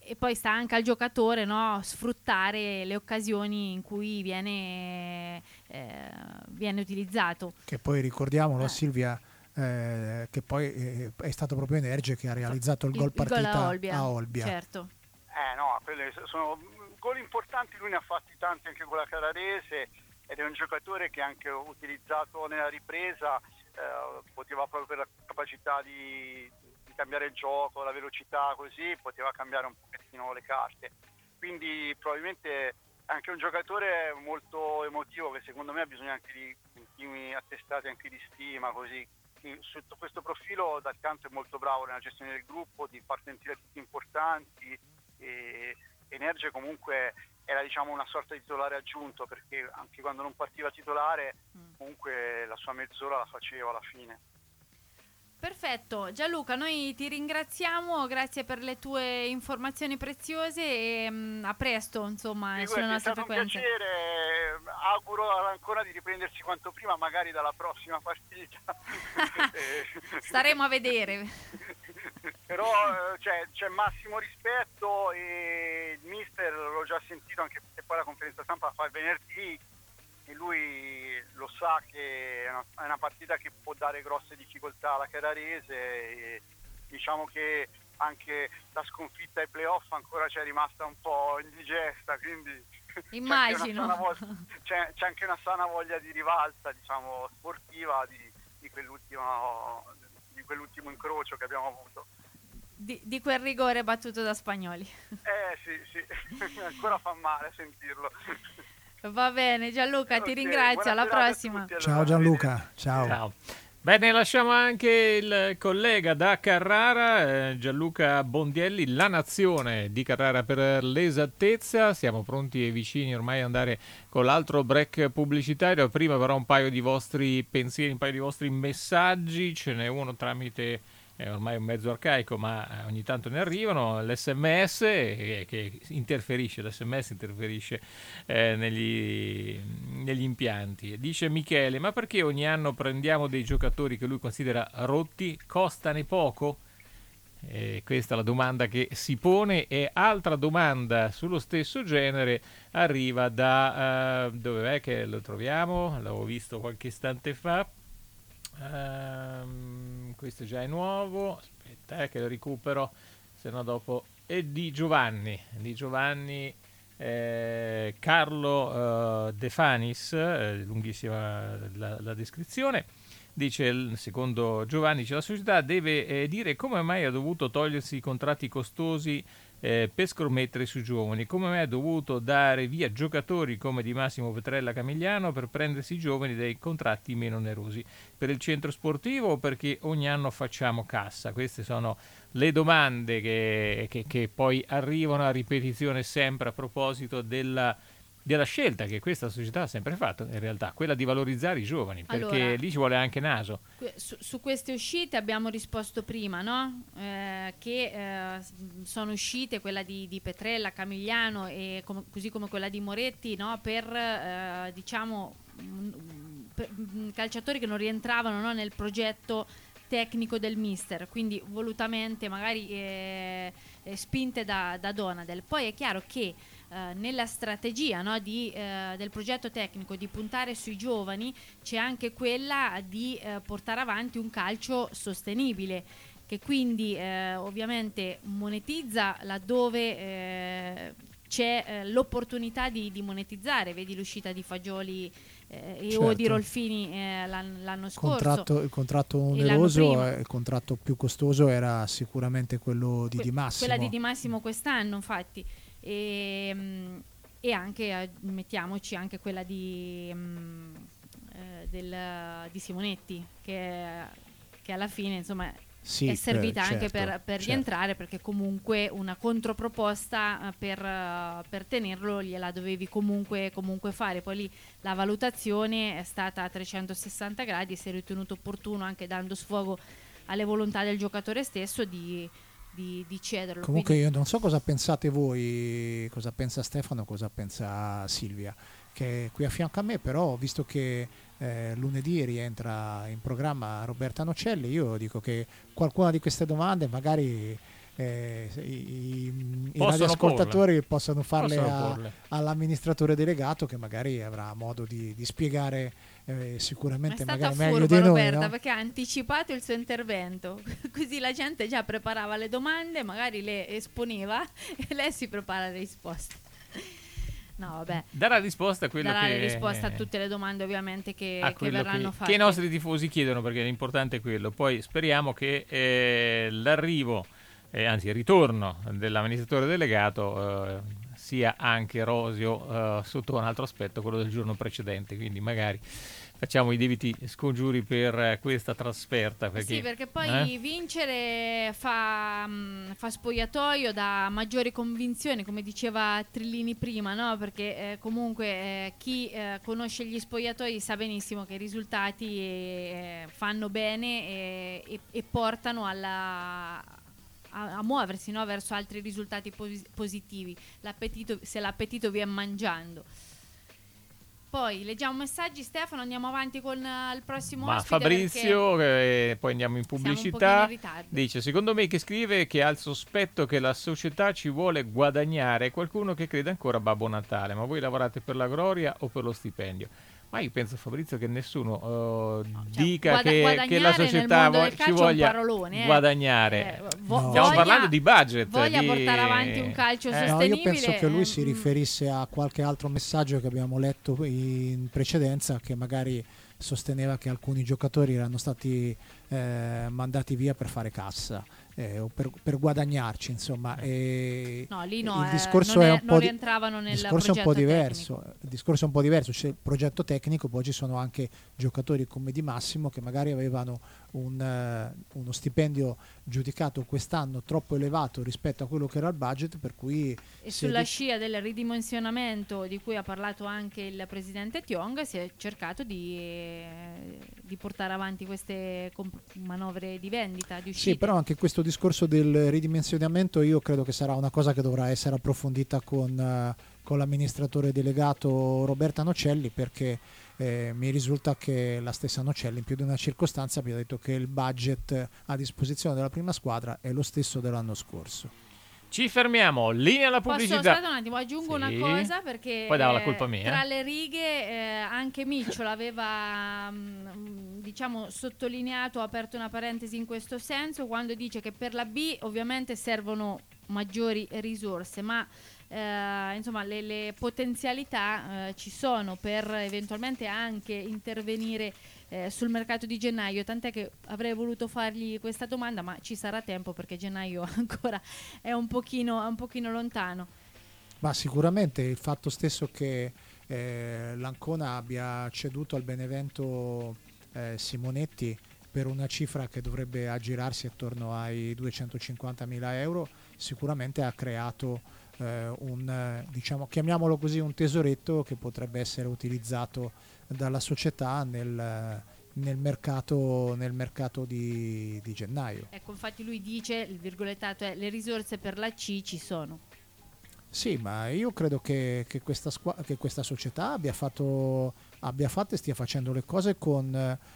E: e poi sta anche al giocatore, no, sfruttare le occasioni in cui viene, eh, viene utilizzato.
F: Che poi ricordiamolo,
E: Eh.
F: Silvia, eh, che poi eh, è stato proprio Energe che ha realizzato il,
E: Il-
F: gol
E: il gol
F: partita
E: a Olbia,
F: a Olbia.
E: certo.
J: Eh no, quelli sono gol importanti, lui ne ha fatti tanti anche con la Carrarese ed è un giocatore che anche utilizzato nella ripresa eh, poteva proprio per la capacità di, di cambiare il gioco, la velocità, così poteva cambiare un pochettino le carte. Quindi probabilmente è anche un giocatore molto emotivo che secondo me ha bisogno anche di continui attestati anche di stima, così. Sotto questo profilo dal canto è molto bravo nella gestione del gruppo, di far sentire tutti importanti. E Energe comunque era, diciamo, una sorta di titolare aggiunto, perché anche quando non partiva titolare comunque la sua mezz'ora la faceva alla fine.
E: Perfetto, Gianluca, noi ti ringraziamo, grazie per le tue informazioni preziose e mh, a presto, insomma,
J: Sì,
E: sulle
J: guarda, è
E: nostre
J: stato un
E: frequenze.
J: piacere, auguro ancora di riprendersi quanto prima, magari dalla prossima partita. Eh,
E: Staremo a vedere.
J: Però eh, cioè, c'è massimo rispetto e il mister l'ho già sentito, anche perché poi la conferenza stampa la fa il venerdì e lui lo sa che è una, è una partita che può dare grosse difficoltà alla Carrarese e diciamo che anche la sconfitta ai playoff ancora c'è rimasta un po' indigesta, quindi
E: Immagino.
J: c'è anche una sana voglia, c'è, c'è anche una sana voglia di rivalsa, diciamo, sportiva di, di quell'ultimo di quell'ultimo incrocio che abbiamo avuto.
E: Di, di quel rigore battuto da Spagnoli.
J: Eh sì, sì, ancora fa male sentirlo.
E: Va bene, Gianluca,
J: Ok,
E: ti ringrazio, alla
J: buona serata a
E: prossima.
J: tutti, allora.
F: Ciao Gianluca, ciao.
D: Ciao. Bene, lasciamo anche il collega da Carrara, eh, Gianluca Bondielli, La Nazione di Carrara per l'esattezza. Siamo pronti e vicini ormai ad andare con l'altro break pubblicitario. Prima però un paio di vostri pensieri, un paio di vostri messaggi. Ce n'è uno tramite, è ormai un mezzo arcaico, ma ogni tanto ne arrivano, l'esse emme esse eh, che interferisce, l'esse emme esse interferisce eh, negli, negli impianti. Dice Michele, ma perché ogni anno prendiamo dei giocatori che lui considera rotti, costano poco? Eh, questa è la domanda che si pone. E altra domanda sullo stesso genere arriva da, uh, dove è che lo troviamo? L'avevo visto qualche istante fa. Um, questo già è nuovo, aspetta eh, che lo recupero, se no dopo è di Giovanni di Giovanni eh, Carlo uh, De Fanis, eh, lunghissima la, la descrizione. Dice, secondo Giovanni, dice, la società deve eh, dire come mai ha dovuto togliersi i contratti costosi eh, per scommettere sui giovani, come mai ha dovuto dare via giocatori come Di Massimo, Petrella, Camigliano per prendersi i giovani dei contratti meno onerosi, per il centro sportivo o perché ogni anno facciamo cassa? Queste sono le domande che, che, che poi arrivano a ripetizione sempre a proposito della della scelta che questa società ha sempre fatto, in realtà, quella di valorizzare i giovani, perché
E: Allora,
D: lì ci vuole anche naso.
E: Que- Su, su queste uscite abbiamo risposto prima, no? Eh, che eh, s- sono uscite quella di, di Petrella, Camigliano e com- così come quella di Moretti, no? Per eh, diciamo mm, per, mm, calciatori che non rientravano, no? Nel progetto tecnico del mister, quindi volutamente magari eh, eh, spinte da, da Donadel. Poi è chiaro che Uh, nella strategia, no, di, uh, del progetto tecnico di puntare sui giovani c'è anche quella di uh, portare avanti un calcio sostenibile, che quindi uh, ovviamente monetizza laddove uh, c'è uh, l'opportunità di, di monetizzare. Vedi l'uscita di Fagioli eh, e
F: Certo.
E: o di Rolfini eh, l'an- l'anno scorso.
F: Contratto, il contratto
E: E l'anno
F: oneroso,
E: prima.
F: eh, il contratto più costoso era sicuramente quello di
E: Que-
F: Di Massimo.
E: Quella di Di Massimo quest'anno, infatti. E, mm, e anche eh, mettiamoci anche quella di, mm, eh, del, di Simonetti che, che alla fine insomma
F: Sì,
E: è servita
F: per-
E: anche
F: certo,
E: per, per
F: certo.
E: rientrare, perché comunque una controproposta eh, per, eh, per tenerlo gliela dovevi comunque, comunque fare. Poi lì la valutazione è stata a trecentosessanta gradi e si è ritenuto opportuno, anche dando sfogo alle volontà del giocatore stesso, di Di, di cederlo.
F: Comunque
E: Quindi-
F: io non so cosa pensate voi, cosa pensa Stefano, cosa pensa Silvia, che è qui a fianco a me, però visto che eh, lunedì rientra in programma Roberta Nocelli, io dico che qualcuna di queste domande magari eh, i, i, i
D: Possono
F: radioascoltatori
D: porle.
F: possano farle,
D: Possono
F: a,
D: porle.
F: all'amministratore delegato, che magari avrà modo di, di spiegare eh, sicuramente
E: È stata
F: magari meglio
E: furba
F: di noi,
E: Roberta,
F: no?
E: perché ha anticipato il suo intervento, così la gente già preparava le domande, magari le esponeva e lei si prepara le risposte. No, vabbè.
D: Darà risposta a quello
E: Darà
D: che
E: le risposte a tutte le domande ovviamente che,
D: a
E: che
D: quello
E: verranno
D: che,
E: fatte.
D: che i nostri tifosi chiedono, perché l'importante è quello. Poi speriamo che eh, l'arrivo, eh, anzi il ritorno dell'amministratore delegato eh, sia anche roseo eh, sotto un altro aspetto, quello del giorno precedente, quindi magari facciamo i debiti scongiuri per eh, questa trasferta, perché,
E: sì, perché poi
D: eh?
E: vincere fa, mh, fa spogliatoio, dà maggiori convinzioni, come diceva Trillini prima, no? Perché eh, comunque eh, chi eh, conosce gli spogliatoi sa benissimo che i risultati eh, fanno bene e, e, e portano alla... A, a muoversi, no? Verso altri risultati pos- positivi. L'appetito, se l'appetito viene mangiando. Poi leggiamo messaggi, Stefano, andiamo avanti con uh, il prossimo
D: Ma
E: ospite.
D: Fabrizio, eh, poi andiamo in
E: siamo un
D: pubblicità,
E: pochino in ritardo.
D: dice: secondo me, che scrive che ha il sospetto che la società ci vuole guadagnare, è qualcuno che crede ancora a Babbo Natale, ma voi lavorate per la gloria o per lo stipendio? Ma io penso, Fabrizio, che nessuno uh,
E: Cioè,
D: dica
E: guada-
D: che, che la
E: guadagnare nel
D: società
E: mondo
D: vo-
E: del
D: ci
E: calcio è un
D: voglia
E: parolone, eh.
D: guadagnare.
E: Eh, vo-
F: No.
D: Stiamo
E: voglia-
D: parlando di budget.
E: Voglia
D: di...
E: portare avanti un calcio
D: Eh.
F: No,
E: sostenibile.
F: io penso che lui si
E: eh,
F: riferisse a qualche altro messaggio che abbiamo letto in precedenza, che magari sosteneva che alcuni giocatori erano stati eh, mandati via per fare cassa eh, o per, per guadagnarci, insomma. E
E: No, lì no,
F: il
E: eh,
F: discorso
E: non
F: è
E: è-
F: un
E: non
F: po' di-
E: rientravano nel
F: il discorso è un po'
E: progetto
F: diverso.
E: tecnico.
F: Il discorso è un po' diverso, c'è il progetto tecnico, poi ci sono anche giocatori come Di Massimo che magari avevano un, eh, uno stipendio giudicato quest'anno troppo elevato rispetto a quello che era il budget, per cui
E: E
F: si è
E: sulla
F: de-
E: scia del ridimensionamento di cui ha parlato anche il presidente Tionga, si è cercato di, eh, di portare avanti queste comp- manovre di vendita, di uscita.
F: Sì, però anche questo discorso del ridimensionamento io credo che sarà una cosa che dovrà essere approfondita con, eh, con l'amministratore delegato Roberta Nocelli, perché eh, mi risulta che la stessa Nocelli in più di una circostanza abbia detto che il budget a disposizione della prima squadra è lo stesso dell'anno scorso.
D: Ci fermiamo, linea alla
E: Posso,
D: pubblicità.
E: aspetta un attimo, aggiungo
D: Sì.
E: una cosa, perché
D: Poi dava la
E: eh,
D: colpa mia.
E: tra le righe eh, anche Miccio l'aveva mh, diciamo sottolineato, ha aperto una parentesi in questo senso, quando dice che per la B ovviamente servono maggiori risorse, ma eh, insomma le, le potenzialità eh, ci sono per eventualmente anche intervenire eh, sul mercato di gennaio, tant'è che avrei voluto fargli questa domanda, ma ci sarà tempo perché gennaio ancora è un pochino, è un pochino lontano.
F: Ma sicuramente il fatto stesso che eh, l'Ancona abbia ceduto al Benevento eh, Simonetti per una cifra che dovrebbe aggirarsi attorno ai duecentocinquantamila euro sicuramente ha creato eh, un, eh, diciamo, chiamiamolo così, un tesoretto che potrebbe essere utilizzato dalla società nel, nel mercato, nel mercato di, di gennaio.
E: Ecco, infatti lui dice, il virgolettato è: le risorse per la C ci sono.
F: Sì, ma io credo che, che, questa, squa- che questa società abbia fatto, abbia fatto e stia facendo le cose con,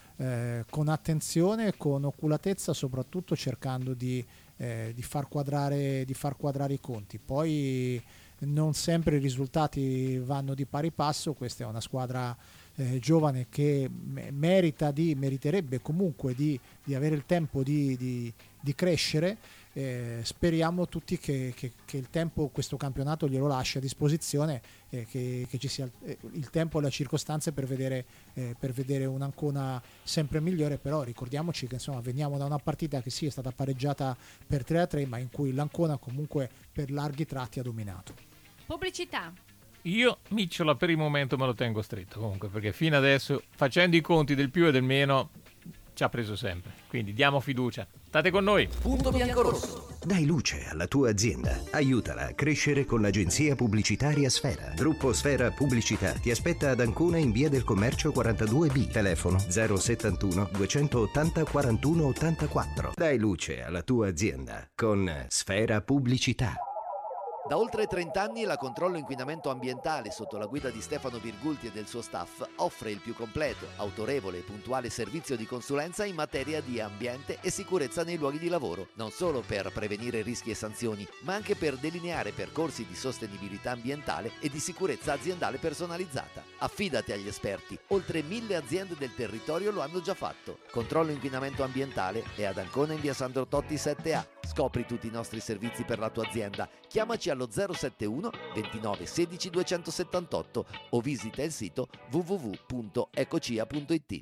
F: eh, con attenzione, con oculatezza, soprattutto cercando di, eh, di, far quadrare, di far quadrare i conti. Poi non sempre i risultati vanno di pari passo, questa è una squadra eh, giovane che me- merita di, meriterebbe comunque di, di avere il tempo di, di, di crescere. Eh, speriamo tutti che, che, che il tempo, questo campionato glielo lasci a disposizione, eh, che, che ci sia il, il tempo e le circostanze per vedere, eh, per vedere un'Ancona sempre migliore. Però ricordiamoci che insomma veniamo da una partita che sì è stata pareggiata per tre a tre, ma in cui l'Ancona comunque per larghi tratti ha dominato.
E: Pubblicità.
D: Io Micciola per il momento me lo tengo stretto comunque, perché fino adesso, facendo i conti del più e del meno, ci ha preso sempre. Quindi diamo fiducia. State con noi.
A: Punto biancorosso. Dai luce alla tua azienda. Aiutala a crescere con l'agenzia pubblicitaria Sfera. Gruppo Sfera Pubblicità ti aspetta ad Ancona in via del Commercio quarantadue B. Telefono zero settantuno duecentottanta quarantuno ottantaquattro. Dai luce alla tua azienda con Sfera Pubblicità.
B: Da oltre trenta anni la Controllo Inquinamento Ambientale, sotto la guida di Stefano Virgulti e del suo staff, offre il più completo, autorevole e puntuale servizio di consulenza in materia di ambiente e sicurezza nei luoghi di lavoro, non solo per prevenire rischi e sanzioni, ma anche per delineare percorsi di sostenibilità ambientale e di sicurezza aziendale personalizzata. Affidati agli esperti, oltre mille aziende del territorio lo hanno già fatto. Controllo Inquinamento Ambientale è ad Ancona in via Sandro Totti sette A. Scopri tutti i nostri servizi per la tua azienda. Chiamaci allo zero sette uno ventinove sedici duecentosettantotto o visita il sito w w w punto ecocia punto it.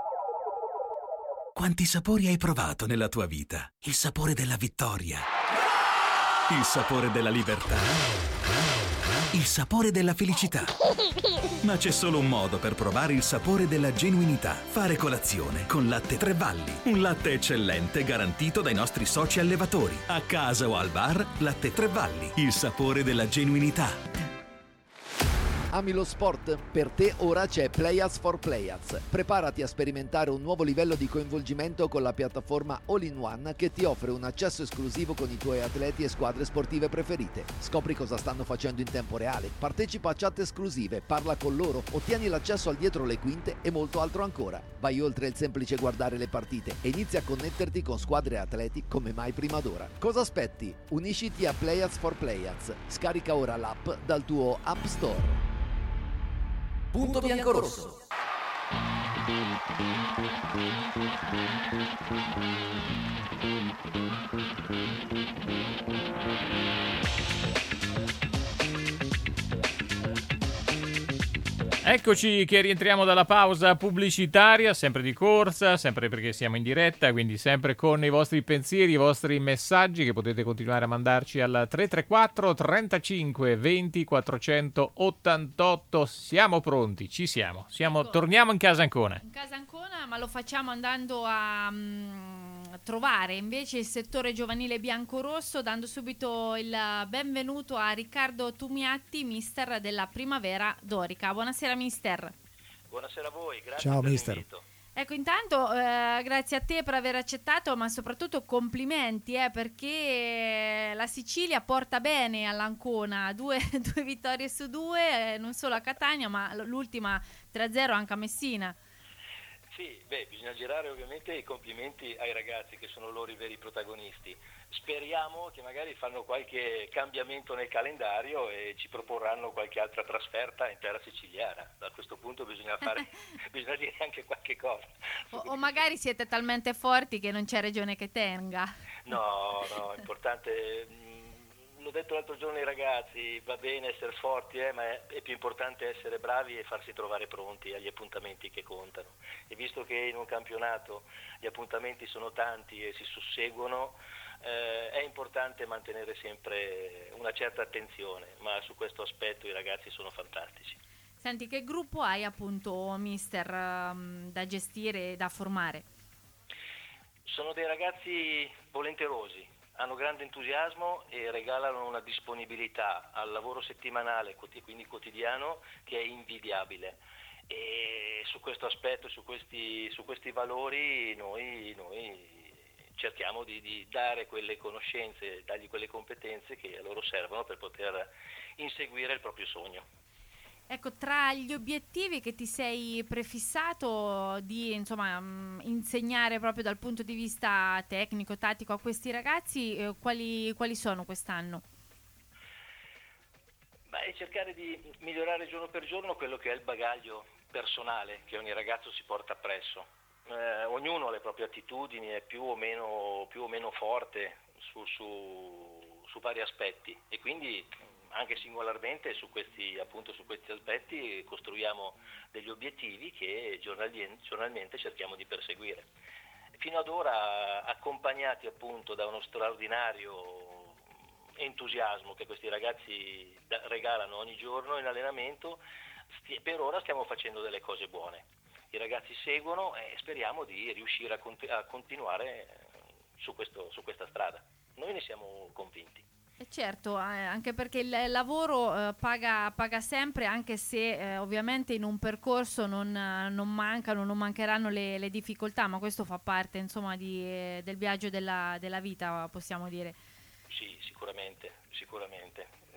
C: Quanti sapori hai provato nella tua vita? Il sapore della vittoria, il sapore della libertà, il sapore della felicità. Ma c'è solo un modo per provare il sapore della genuinità. Fare colazione con Latte Tre Valli. Un latte eccellente garantito dai nostri soci allevatori. A casa o al bar, Latte Tre Valli. Il sapore della genuinità.
B: Ami lo sport? Per te ora c'è Playaz for Playaz. Preparati a sperimentare un nuovo livello di coinvolgimento con la piattaforma All-in-One che ti offre un accesso esclusivo con i tuoi atleti e squadre sportive preferite. Scopri cosa stanno facendo in tempo reale, partecipa a chat esclusive, parla con loro, ottieni l'accesso al dietro le quinte e molto altro ancora. Vai oltre il semplice guardare le partite e inizia a connetterti con squadre e atleti come mai prima d'ora. Cosa aspetti? Unisciti a Playaz for Playaz. Scarica ora l'app dal tuo App Store. Punto biancorosso.
D: Eccoci che rientriamo dalla pausa pubblicitaria, sempre di corsa, sempre perché siamo in diretta, quindi sempre con i vostri pensieri, i vostri messaggi che potete continuare a mandarci al tre tre quattro trentacinque venti quattrocentottantotto. Siamo pronti, ci siamo, siamo
E: Ecco.
D: Torniamo in casa Ancona.
E: In casa Ancona, ma lo facciamo andando a mh, trovare invece il settore giovanile biancorosso, dando subito il benvenuto a Riccardo Tumiatti, mister della Primavera Dorica. Buonasera mister.
K: Buonasera a voi, grazie
F: Ciao,
K: per
F: mister.
K: l'invito.
E: Ecco, intanto eh, grazie a te per aver accettato, ma soprattutto complimenti, eh, perché la Sicilia porta bene all'Ancona, due, due vittorie su due, eh, non solo a Catania, ma l'ultima tre a zero anche a Messina.
K: Sì, beh, bisogna girare ovviamente i complimenti ai ragazzi che sono loro i veri protagonisti. Speriamo che magari fanno qualche cambiamento nel calendario e ci proporranno qualche altra trasferta in terra siciliana. Da questo punto bisogna fare, bisogna dire anche qualche cosa.
E: O, o magari siete talmente forti che non c'è regione che tenga.
K: No, no, è importante. mh, L'ho detto l'altro giorno ai ragazzi, va bene essere forti, eh, ma è, è più importante essere bravi e farsi trovare pronti agli appuntamenti che contano. E visto che in un campionato gli appuntamenti sono tanti e si susseguono, eh, è importante mantenere sempre una certa attenzione, ma su questo aspetto i ragazzi sono fantastici.
E: Senti, che gruppo hai appunto, mister, um, da gestire e da formare?
K: Sono dei ragazzi volenterosi, hanno grande entusiasmo e regalano una disponibilità al lavoro settimanale, quindi quotidiano, che è invidiabile. E su questo aspetto, su questi, su questi valori noi, noi cerchiamo di, di dare quelle conoscenze, dargli quelle competenze che a loro servono per poter inseguire il proprio sogno.
E: Ecco, tra gli obiettivi che ti sei prefissato di insomma mh, insegnare proprio dal punto di vista tecnico, tattico a questi ragazzi, eh, quali, quali sono quest'anno?
K: Beh, cercare di migliorare giorno per giorno quello che è il bagaglio personale che ogni ragazzo si porta appresso. Eh, ognuno ha le proprie attitudini, è più o meno, più o meno forte su, su, su vari aspetti e quindi anche singolarmente su questi, appunto, su questi aspetti costruiamo degli obiettivi che giornalmente cerchiamo di perseguire. Fino ad ora, accompagnati appunto da uno straordinario entusiasmo che questi ragazzi regalano ogni giorno in allenamento, per ora stiamo facendo delle cose buone. I ragazzi seguono e speriamo di riuscire a, cont- a continuare su, questo, su questa strada. Noi ne siamo convinti.
E: E certo, eh, anche perché il lavoro eh, paga, paga sempre, anche se eh, ovviamente in un percorso non, non mancano, non mancheranno le, le difficoltà, ma questo fa parte insomma di, del viaggio della, della vita, possiamo dire.
K: Sì, sicuramente, sicuramente.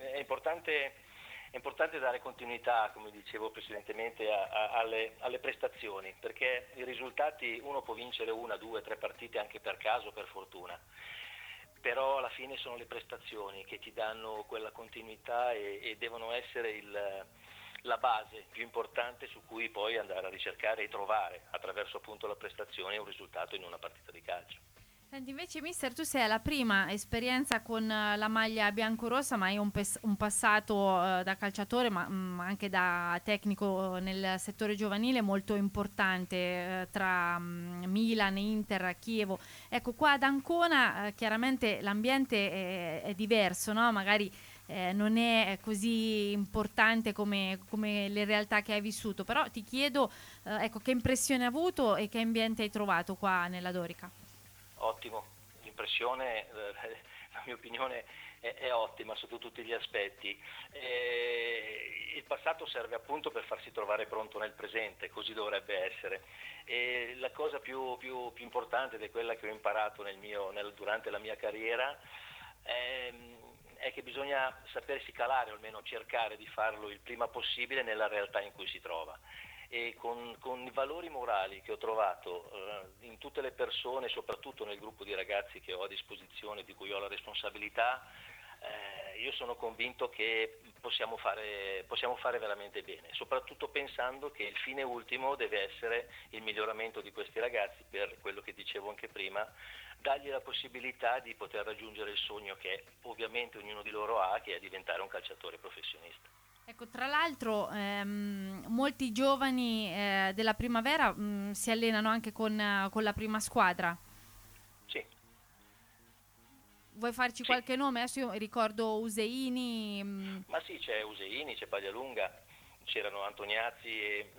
K: è importante, è importante dare continuità, come dicevo precedentemente, a, a, alle, alle prestazioni, perché i risultati uno può vincere una, due, tre partite anche per caso, per fortuna, però alla fine sono le prestazioni che ti danno quella continuità e, e devono essere il, la base più importante su cui poi andare a ricercare e trovare attraverso appunto la prestazione un risultato in una partita di calcio.
E: Senti, invece mister, tu sei alla prima esperienza con uh, la maglia biancorossa, ma hai un, pes- un passato uh, da calciatore, ma mh, anche da tecnico nel settore giovanile molto importante, uh, tra um, Milan, Inter, Chievo. Ecco, qua ad Ancona uh, chiaramente l'ambiente è, è diverso, no? Magari eh, non è così importante come, come le realtà che hai vissuto, però ti chiedo uh, ecco, che impressione hai avuto e che ambiente hai trovato qua nella Dorica?
K: Ottimo, l'impressione, la mia opinione è, è ottima sotto tutti gli aspetti. E il passato serve appunto per farsi trovare pronto nel presente, così dovrebbe essere. E la cosa più, più, più importante ed è quella che ho imparato nel mio, nel, durante la mia carriera è, è che bisogna sapersi calare, o almeno cercare di farlo il prima possibile nella realtà in cui si trova. E con, con i valori morali che ho trovato eh, in tutte le persone, soprattutto nel gruppo di ragazzi che ho a disposizione, di cui ho la responsabilità, eh, io sono convinto che possiamo fare, possiamo fare veramente bene, soprattutto pensando che il fine ultimo deve essere il miglioramento di questi ragazzi, per quello che dicevo anche prima, dargli la possibilità di poter raggiungere il sogno che ovviamente ognuno di loro ha, che è diventare un calciatore professionista.
E: Ecco, tra l'altro ehm, molti giovani eh, della primavera mh, si allenano anche con, uh, con la prima squadra.
K: Sì.
E: Vuoi farci sì. qualche nome? Adesso io ricordo Useini. Mh.
K: Ma sì, c'è Useini, c'è Paglialunga, c'erano Antoniazzi e,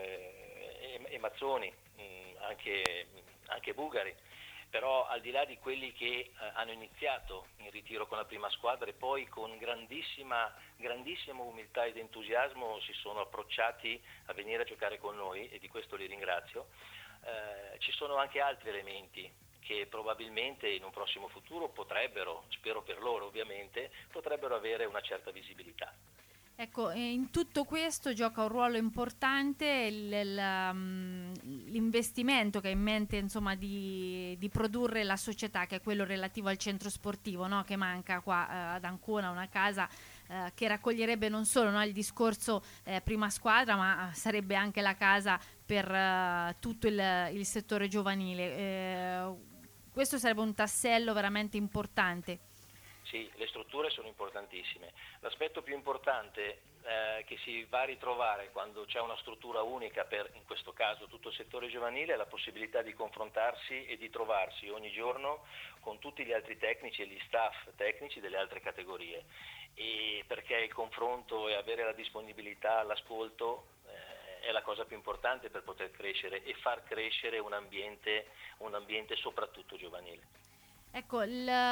K: eh, e, e Mazzoni, mh, anche, anche Bugari. Però al di là di quelli che eh, hanno iniziato in ritiro con la prima squadra e poi con grandissima, grandissima umiltà ed entusiasmo si sono approcciati a venire a giocare con noi, e di questo li ringrazio, eh, ci sono anche altri elementi che probabilmente in un prossimo futuro potrebbero, spero per loro ovviamente, potrebbero avere una certa visibilità.
E: Ecco, in tutto questo gioca un ruolo importante il, il, um, l'investimento che ha in mente, insomma, di, di produrre la società, che è quello relativo al centro sportivo, no? Che manca qua eh, ad Ancona, una casa eh, che raccoglierebbe non solo, no, il discorso eh, prima squadra, ma sarebbe anche la casa per uh, tutto il, il settore giovanile. Eh, questo sarebbe un tassello veramente importante.
K: Sì, le strutture sono importantissime. L'aspetto più importante eh, che si va a ritrovare quando c'è una struttura unica per, in questo caso, tutto il settore giovanile, è la possibilità di confrontarsi e di trovarsi ogni giorno con tutti gli altri tecnici e gli staff tecnici delle altre categorie, e perché il confronto e avere la disponibilità all'ascolto eh, è la cosa più importante per poter crescere e far crescere un ambiente, un ambiente soprattutto giovanile.
E: Ecco,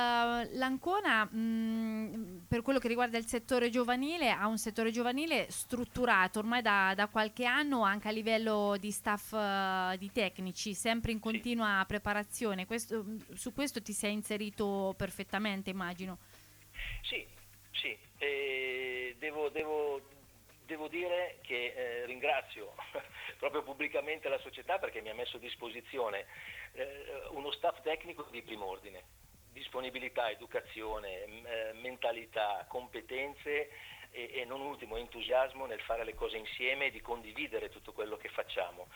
E: l'Ancona mh, per quello che riguarda il settore giovanile ha un settore giovanile strutturato ormai da, da qualche anno anche a livello di staff uh, di tecnici, sempre in continua sì. preparazione. Questo, su questo ti sei inserito perfettamente, immagino.
K: Sì, sì, e devo, devo, devo dire che eh, ringrazio proprio pubblicamente la società perché mi ha messo a disposizione eh, uno staff tecnico di primo ordine, disponibilità, educazione, eh, mentalità, competenze e, e non ultimo entusiasmo nel fare le cose insieme e di condividere tutto quello che facciamo,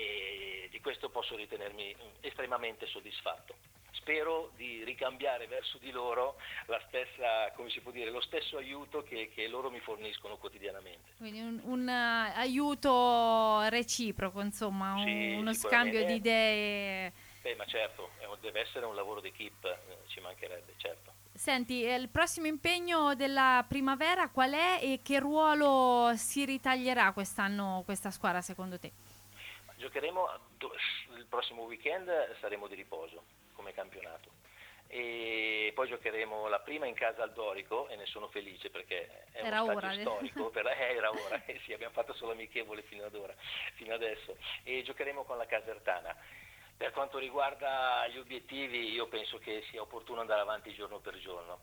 K: e di questo posso ritenermi estremamente soddisfatto. Spero di ricambiare verso di loro la stessa, come si può dire, lo stesso aiuto che, che loro mi forniscono quotidianamente.
E: Quindi un, un uh, aiuto reciproco, insomma, un,
K: sì,
E: uno scambio di idee.
K: Beh, ma certo, deve essere un lavoro d'equipe, ci mancherebbe, certo.
E: Senti, il prossimo impegno della primavera qual è e che ruolo si ritaglierà quest'anno questa squadra secondo te?
K: Giocheremo, il prossimo weekend saremo di riposo come campionato e poi giocheremo la prima in casa al Dorico e ne sono felice perché è
E: era
K: uno
E: ora,
K: stadio storico, per, eh, era ora, eh, sì, abbiamo fatto solo amichevole fino ad ora, fino adesso, e giocheremo con la Casertana. Per quanto riguarda gli obiettivi, io penso che sia opportuno andare avanti giorno per giorno.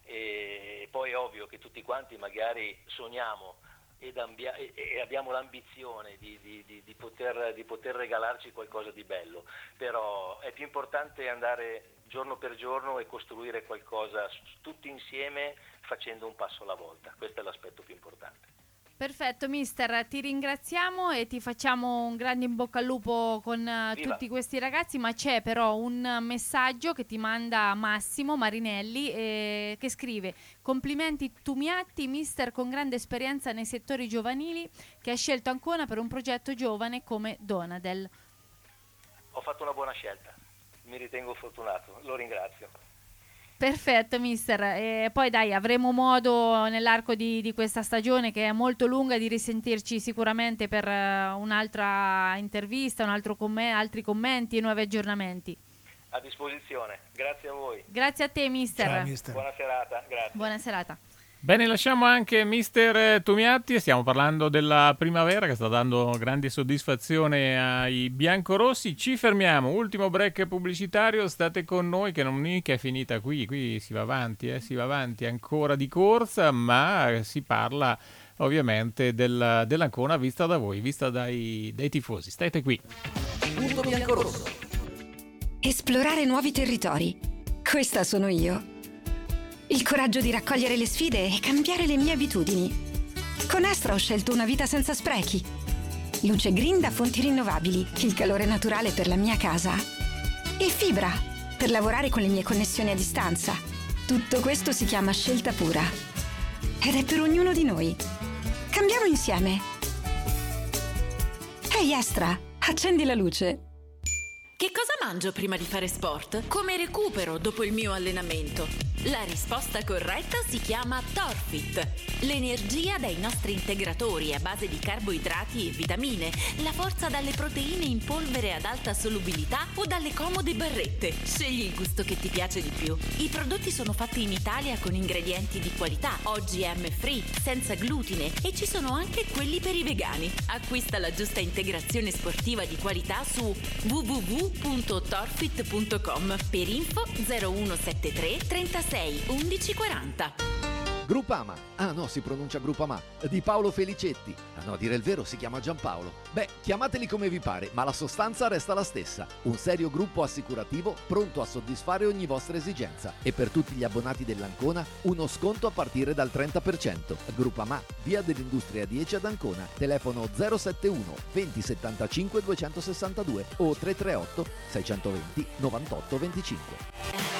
K: e poi è ovvio che tutti quanti magari sogniamo ed ambia- e abbiamo l'ambizione di, di, di, di, poter, di poter regalarci qualcosa di bello, però è più importante andare giorno per giorno e costruire qualcosa tutti insieme facendo un passo alla volta. Questo è l'aspetto più importante.
E: Perfetto mister, ti ringraziamo e ti facciamo un grande in bocca al lupo con uh, tutti questi ragazzi, ma c'è però un messaggio che ti manda Massimo Marinelli eh, che scrive: complimenti Tumiatti, mister con grande esperienza nei settori giovanili che ha scelto Ancona per un progetto giovane come Donadel.
K: Ho fatto una buona scelta, mi ritengo fortunato, lo ringrazio.
E: Perfetto mister, e poi dai, avremo modo nell'arco di, di questa stagione che è molto lunga di risentirci sicuramente per uh, un'altra intervista, un altro comm- altri commenti e nuovi aggiornamenti.
K: A disposizione, grazie a voi.
E: Grazie a te mister.
F: Ciao, mister.
K: Buona serata, grazie.
E: Buona serata.
D: Bene, lasciamo anche mister Tumiatti, stiamo parlando della primavera che sta dando grande soddisfazione ai biancorossi. Ci fermiamo, ultimo break pubblicitario, state con noi che non mica è finita qui, qui si va avanti, eh, si va avanti ancora di corsa, ma si parla ovviamente del, dell'Ancona vista da voi, vista dai, dai tifosi. State qui.
B: Punto biancorosso.
L: Esplorare nuovi territori. Questa sono io. Il coraggio di raccogliere le sfide e cambiare le mie abitudini. Con Astra ho scelto una vita senza sprechi. Luce green da fonti rinnovabili, il calore naturale per la mia casa. E fibra, per lavorare con le mie connessioni a distanza. Tutto questo si chiama scelta pura. Ed è per ognuno di noi. Cambiamo insieme. Ehi Astra, accendi la luce.
M: Che cosa mangio prima di fare sport? Come recupero dopo il mio allenamento? La risposta corretta si chiama Torfit. L'energia dai nostri integratori a base di carboidrati e vitamine, la forza dalle proteine in polvere ad alta solubilità o dalle comode barrette. Scegli il gusto che ti piace di più. I prodotti sono fatti in Italia con ingredienti di qualità, O G M free, senza glutine e ci sono anche quelli per i vegani. Acquista la giusta integrazione sportiva di qualità su w w w punto torfit punto com. Per info zero uno sette tre trentasei undici quaranta.
B: Groupama, ah no, si pronuncia Groupama, di Paolo Felicetti. Ah no, a dire il vero si chiama Giampaolo. Beh, chiamateli come vi pare, ma la sostanza resta la stessa. Un serio gruppo assicurativo pronto a soddisfare ogni vostra esigenza. E per tutti gli abbonati dell'Ancona, uno sconto a partire dal trenta per cento. Groupama, via dell'Industria dieci ad Ancona. Telefono zero sette uno venti settantacinque duecentosessantadue o tre tre otto sei venti novantotto venticinque.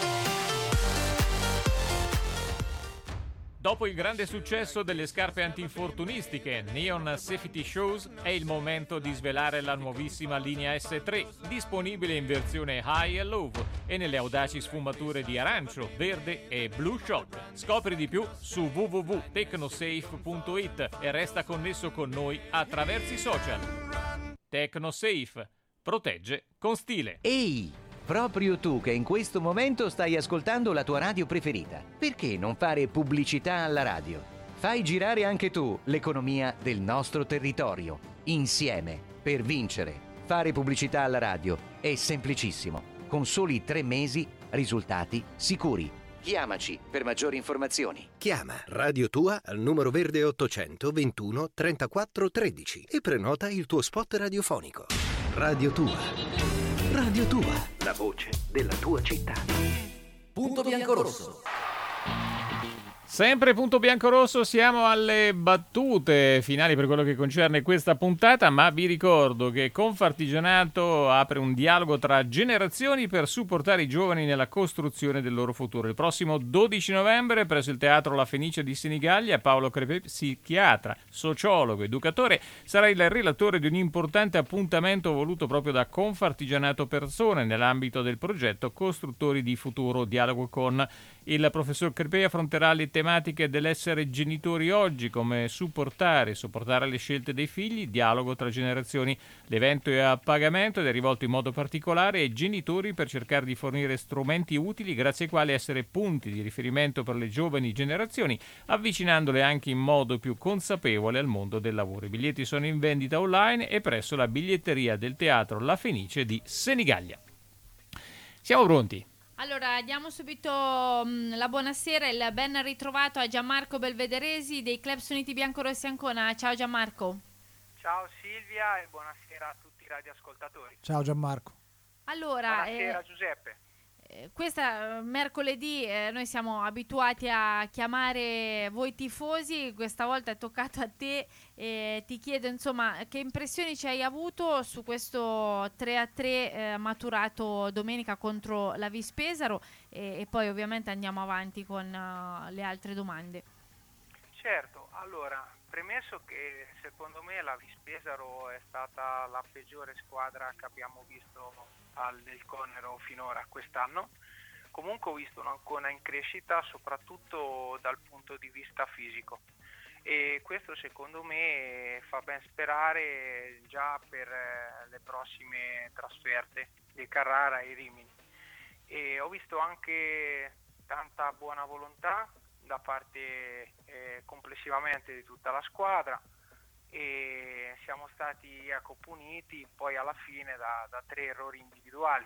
D: Dopo il grande successo delle scarpe antinfortunistiche Neon Safety Shoes, è il momento di svelare la nuovissima linea S tre, disponibile in versione High e Low e nelle audaci sfumature di arancio, verde e Blue Shock. Scopri di più su w w w punto tecnosafe punto i t e resta connesso con noi attraverso i social. Tecnosafe. Protegge con stile.
H: Ehi! Proprio tu che in questo momento stai ascoltando la tua radio preferita. Perché non fare pubblicità alla radio? Fai girare anche tu l'economia del nostro territorio. Insieme, per vincere. Fare pubblicità alla radio è semplicissimo. Con soli tre mesi, risultati sicuri. Chiamaci per maggiori informazioni.
A: Chiama Radio Tua al numero verde ottocento ventuno trentaquattro tredici e prenota il tuo spot radiofonico. Radio Tua. Radio Tua, la voce della tua città.
B: Punto biancorosso.
D: Sempre punto biancorosso, siamo alle battute finali per quello che concerne questa puntata, ma vi ricordo che Confartigianato apre un dialogo tra generazioni per supportare i giovani nella costruzione del loro futuro. Il prossimo dodici novembre presso il Teatro La Fenice di Senigallia, Paolo Crepè, psichiatra, sociologo, educatore, sarà il relatore di un importante appuntamento voluto proprio da Confartigianato Persone nell'ambito del progetto Costruttori di Futuro. Dialogo con il professor Crepè affronterà le tematiche dell'essere genitori oggi, come supportare, sopportare le scelte dei figli, dialogo tra generazioni. L'evento è a pagamento ed è rivolto in modo particolare ai genitori per cercare di fornire strumenti utili grazie ai quali essere punti di riferimento per le giovani generazioni, avvicinandole anche in modo più consapevole al mondo del lavoro. I biglietti sono in vendita online e presso la biglietteria del Teatro La Fenice di Senigallia. Siamo pronti?
E: Allora, diamo subito mh, la buonasera, il ben ritrovato a Gianmarco Belvederesi dei Club Uniti Biancorossi Ancona. Ciao Gianmarco.
N: Ciao Silvia e buonasera a tutti i radioascoltatori.
F: Ciao Gianmarco.
E: Allora,
N: buonasera
E: eh,
N: Giuseppe.
E: eh, questa mercoledì eh, noi siamo abituati a chiamare voi tifosi, questa volta è toccato a te e ti chiedo insomma che impressioni ci hai avuto su questo tre a tre eh, maturato domenica contro la Vis Pesaro e, e poi ovviamente andiamo avanti con uh, le altre domande.
N: Certo, allora, premesso che secondo me la Vis Pesaro è stata la peggiore squadra che abbiamo visto al del Conero finora quest'anno, comunque ho visto un'Ancona in crescita soprattutto dal punto di vista fisico e questo secondo me fa ben sperare già per eh, le prossime trasferte di Carrara e Rimini. E ho visto anche tanta buona volontà da parte eh, complessivamente di tutta la squadra e siamo stati ecco, puniti poi alla fine da, da tre errori individuali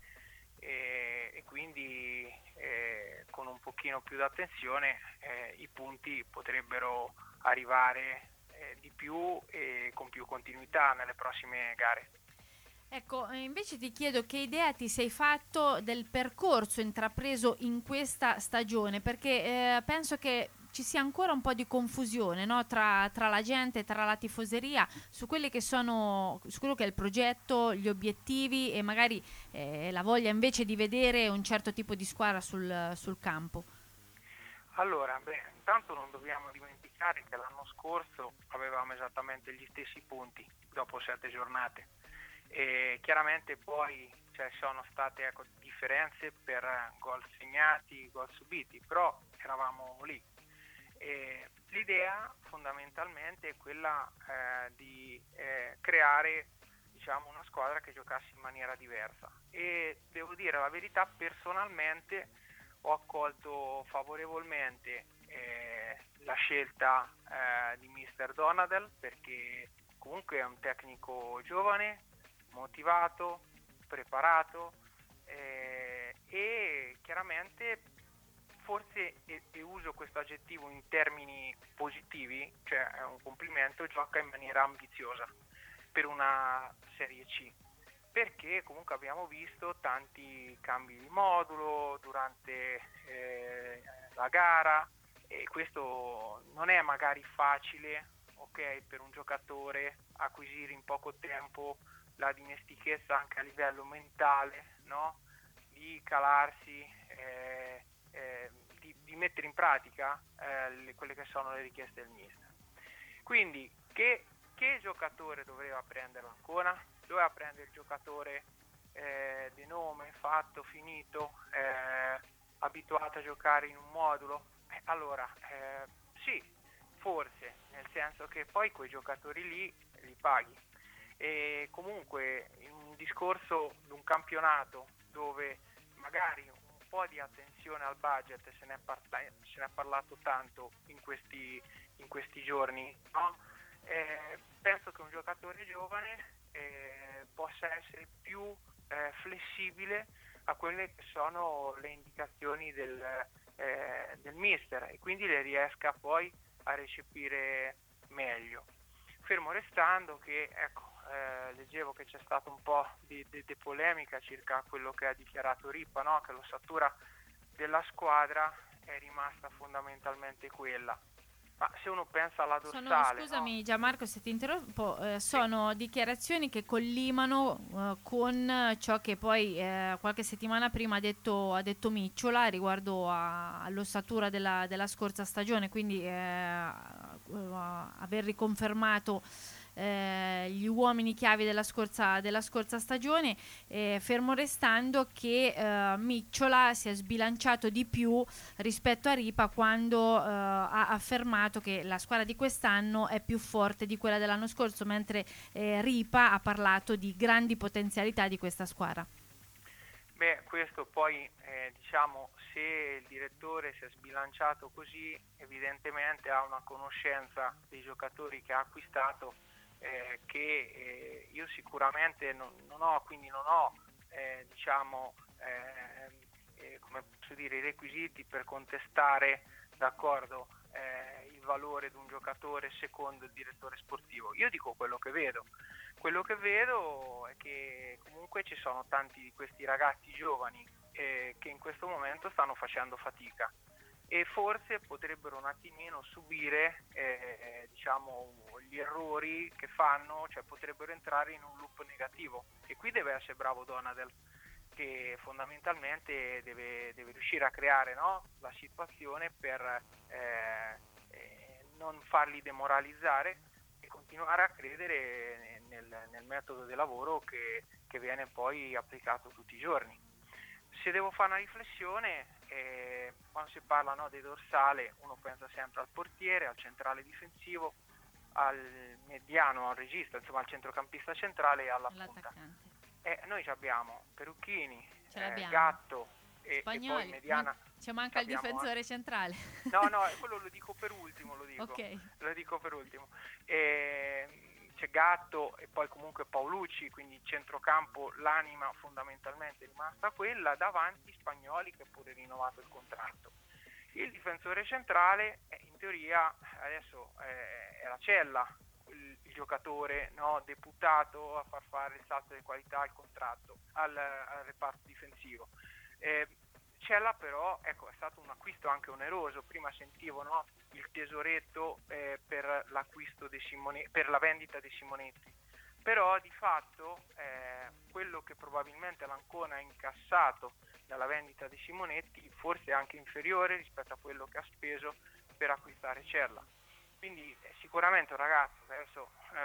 N: e, e quindi eh, con un pochino più d'attenzione eh, i punti potrebbero arrivare eh, di più e con più continuità nelle prossime gare.
E: Ecco, invece ti chiedo che idea ti sei fatto del percorso intrapreso in questa stagione, perché eh, penso che ci sia ancora un po' di confusione, no? tra, tra la gente, tra la tifoseria, su quelli che sono, su quello che è il progetto, gli obiettivi e magari eh, la voglia invece di vedere un certo tipo di squadra sul, sul campo.
N: Allora, beh, intanto non dobbiamo dimenticare che l'anno scorso avevamo esattamente gli stessi punti dopo sette giornate. E chiaramente poi cioè, sono state ecco, differenze per gol segnati, gol subiti, però eravamo lì. E l'idea fondamentalmente è quella eh, di eh, creare diciamo, una squadra che giocasse in maniera diversa e devo dire la verità, personalmente ho accolto favorevolmente eh, la scelta eh, di mister Donadel perché comunque è un tecnico giovane, motivato, preparato eh, e chiaramente forse, e, e uso questo aggettivo in termini positivi, cioè è un complimento, gioca in maniera ambiziosa per una Serie C, perché comunque abbiamo visto tanti cambi di modulo durante eh, la gara e questo non è magari facile, ok, per un giocatore acquisire in poco tempo la dimestichezza anche a livello mentale, no? Di calarsi, eh, eh, di, di mettere in pratica eh, le, quelle che sono le richieste del mister. Quindi che, che giocatore doveva prendere l'Ancona? Doveva prendere il giocatore eh, di nome, fatto, finito, eh, abituato a giocare in un modulo? Eh, allora, eh, sì, forse, nel senso che poi quei giocatori lì li paghi. E comunque in un discorso di un campionato dove magari un po' di attenzione al budget se ne è, parla- se ne è parlato tanto in questi, in questi giorni, no? eh, penso che un giocatore giovane eh, possa essere più eh, flessibile a quelle che sono le indicazioni del, eh, del mister e quindi le riesca poi a recepire meglio. Fermo restando che ecco Eh, leggevo che c'è stato un po' di, di, di polemica circa quello che ha dichiarato Ripa, no? Che l'ossatura della squadra è rimasta fondamentalmente quella. Ma se uno pensa alla dorsale...
E: Sono, scusami
N: no?
E: Gianmarco se ti interrompo, eh, sono sì. dichiarazioni che collimano eh, con ciò che poi eh, qualche settimana prima ha detto, ha detto Micciola riguardo a, all'ossatura della, della scorsa stagione, quindi eh, aver riconfermato Eh, gli uomini chiavi della scorsa, della scorsa stagione, eh, fermo restando che eh, Micciola si è sbilanciato di più rispetto a Ripa quando eh, ha affermato che la squadra di quest'anno è più forte di quella dell'anno scorso, mentre eh, Ripa ha parlato di grandi potenzialità di questa squadra.
N: Beh, questo poi eh, diciamo se il direttore si è sbilanciato così evidentemente ha una conoscenza dei giocatori che ha acquistato Eh, che eh, io sicuramente non, non ho, quindi non ho eh, diciamo eh, eh, come posso dire, i requisiti per contestare, d'accordo, eh, il valore di un giocatore secondo il direttore sportivo. Io dico quello che vedo. Quello che vedo è che comunque ci sono tanti di questi ragazzi giovani eh, che in questo momento stanno facendo fatica e forse potrebbero un attimino subire eh, diciamo gli errori che fanno, cioè potrebbero entrare in un loop negativo, e qui deve essere bravo Donadel, che fondamentalmente deve, deve riuscire a creare, no, la situazione per eh, eh, non farli demoralizzare e continuare a credere nel, nel metodo di lavoro che, che viene poi applicato tutti i giorni. Se devo fare una riflessione, eh, quando si parla, no, dei dorsale, uno pensa sempre al portiere, al centrale difensivo, al mediano, al regista, insomma al centrocampista centrale e alla punta. Eh, noi ci abbiamo Perucchini, eh, Gatto e, e poi mediana.
E: Ma ci manca il difensore anche... centrale.
N: No, no, quello lo dico per ultimo, lo dico.
E: Okay.
N: Lo dico per ultimo. E, c'è Gatto e poi comunque Paolucci, quindi centrocampo, l'anima fondamentalmente è rimasta quella, davanti Spagnoli che pure rinnovato il contratto. Il difensore centrale eh, in teoria adesso eh, è la Cella, il, il giocatore, no, deputato a far fare il salto di qualità al contratto, al, al reparto difensivo. Eh, Cella però, ecco, è stato un acquisto anche oneroso. Prima sentivo, no, il tesoretto eh, per l'acquisto di Simone, per la vendita di Simonetti, però di fatto eh, quello che probabilmente l'Ancona ha incassato dalla vendita di Simonetti forse è anche inferiore rispetto a quello che ha speso per acquistare Cella. Quindi eh, sicuramente un ragazzo che adesso eh,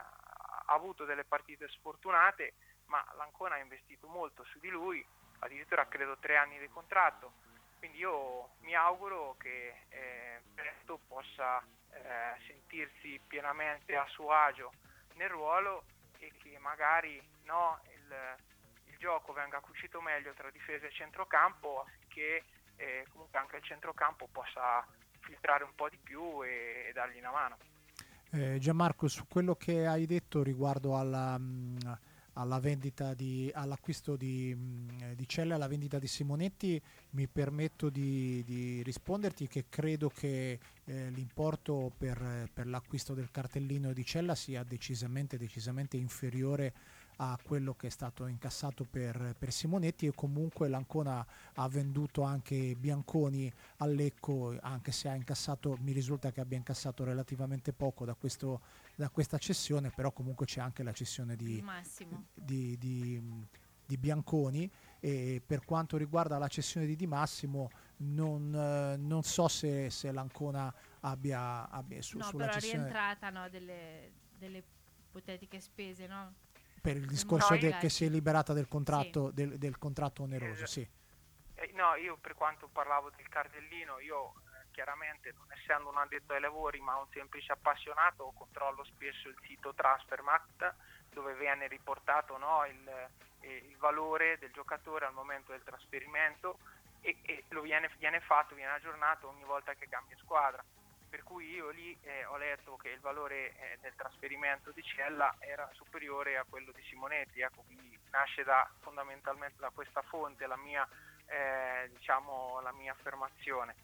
N: ha avuto delle partite sfortunate, ma l'Ancona ha investito molto su di lui, addirittura credo tre anni di contratto, quindi io mi auguro che eh, presto possa eh, sentirsi pienamente a suo agio nel ruolo e che magari, no, il, il gioco venga cucito meglio tra difesa e centrocampo, affinché eh, comunque anche il centrocampo possa filtrare un po' di più e, e dargli una mano.
F: Eh, Gianmarco, su quello che hai detto riguardo alla... Mh, alla vendita di, all'acquisto di, di Cella e alla vendita di Simonetti, mi permetto di, di risponderti che credo che eh, l'importo per, per l'acquisto del cartellino di Cella sia decisamente, decisamente inferiore a quello che è stato incassato per, per Simonetti, e comunque l'Ancona ha venduto anche Bianconi al Lecco, anche se ha incassato, mi risulta che abbia incassato relativamente poco da, questo, da questa cessione, però comunque c'è anche la cessione di, di, di, di Bianconi. E per quanto riguarda la cessione di Di Massimo non, eh, non so se, se l'Ancona abbia, abbia su,
E: no,
F: sulla
E: però
F: cessione...
E: rientrata, no, delle, delle ipotetiche spese, no?
F: Per il discorso
N: no,
F: de, che si è liberata del contratto,
E: sì.
F: del, del contratto oneroso, sì.
N: Eh, no, io per quanto parlavo del cartellino, io eh, chiaramente, non essendo un addetto ai lavori ma un semplice appassionato, controllo spesso il sito Transfermarkt, dove viene riportato, no, il, eh, il valore del giocatore al momento del trasferimento e, e lo viene, viene fatto, viene aggiornato ogni volta che cambia squadra. Per cui io lì eh, ho letto che il valore eh, del trasferimento di Cella era superiore a quello di Simonetti, ecco, quindi nasce da, fondamentalmente da questa fonte la mia, eh, diciamo, la mia affermazione.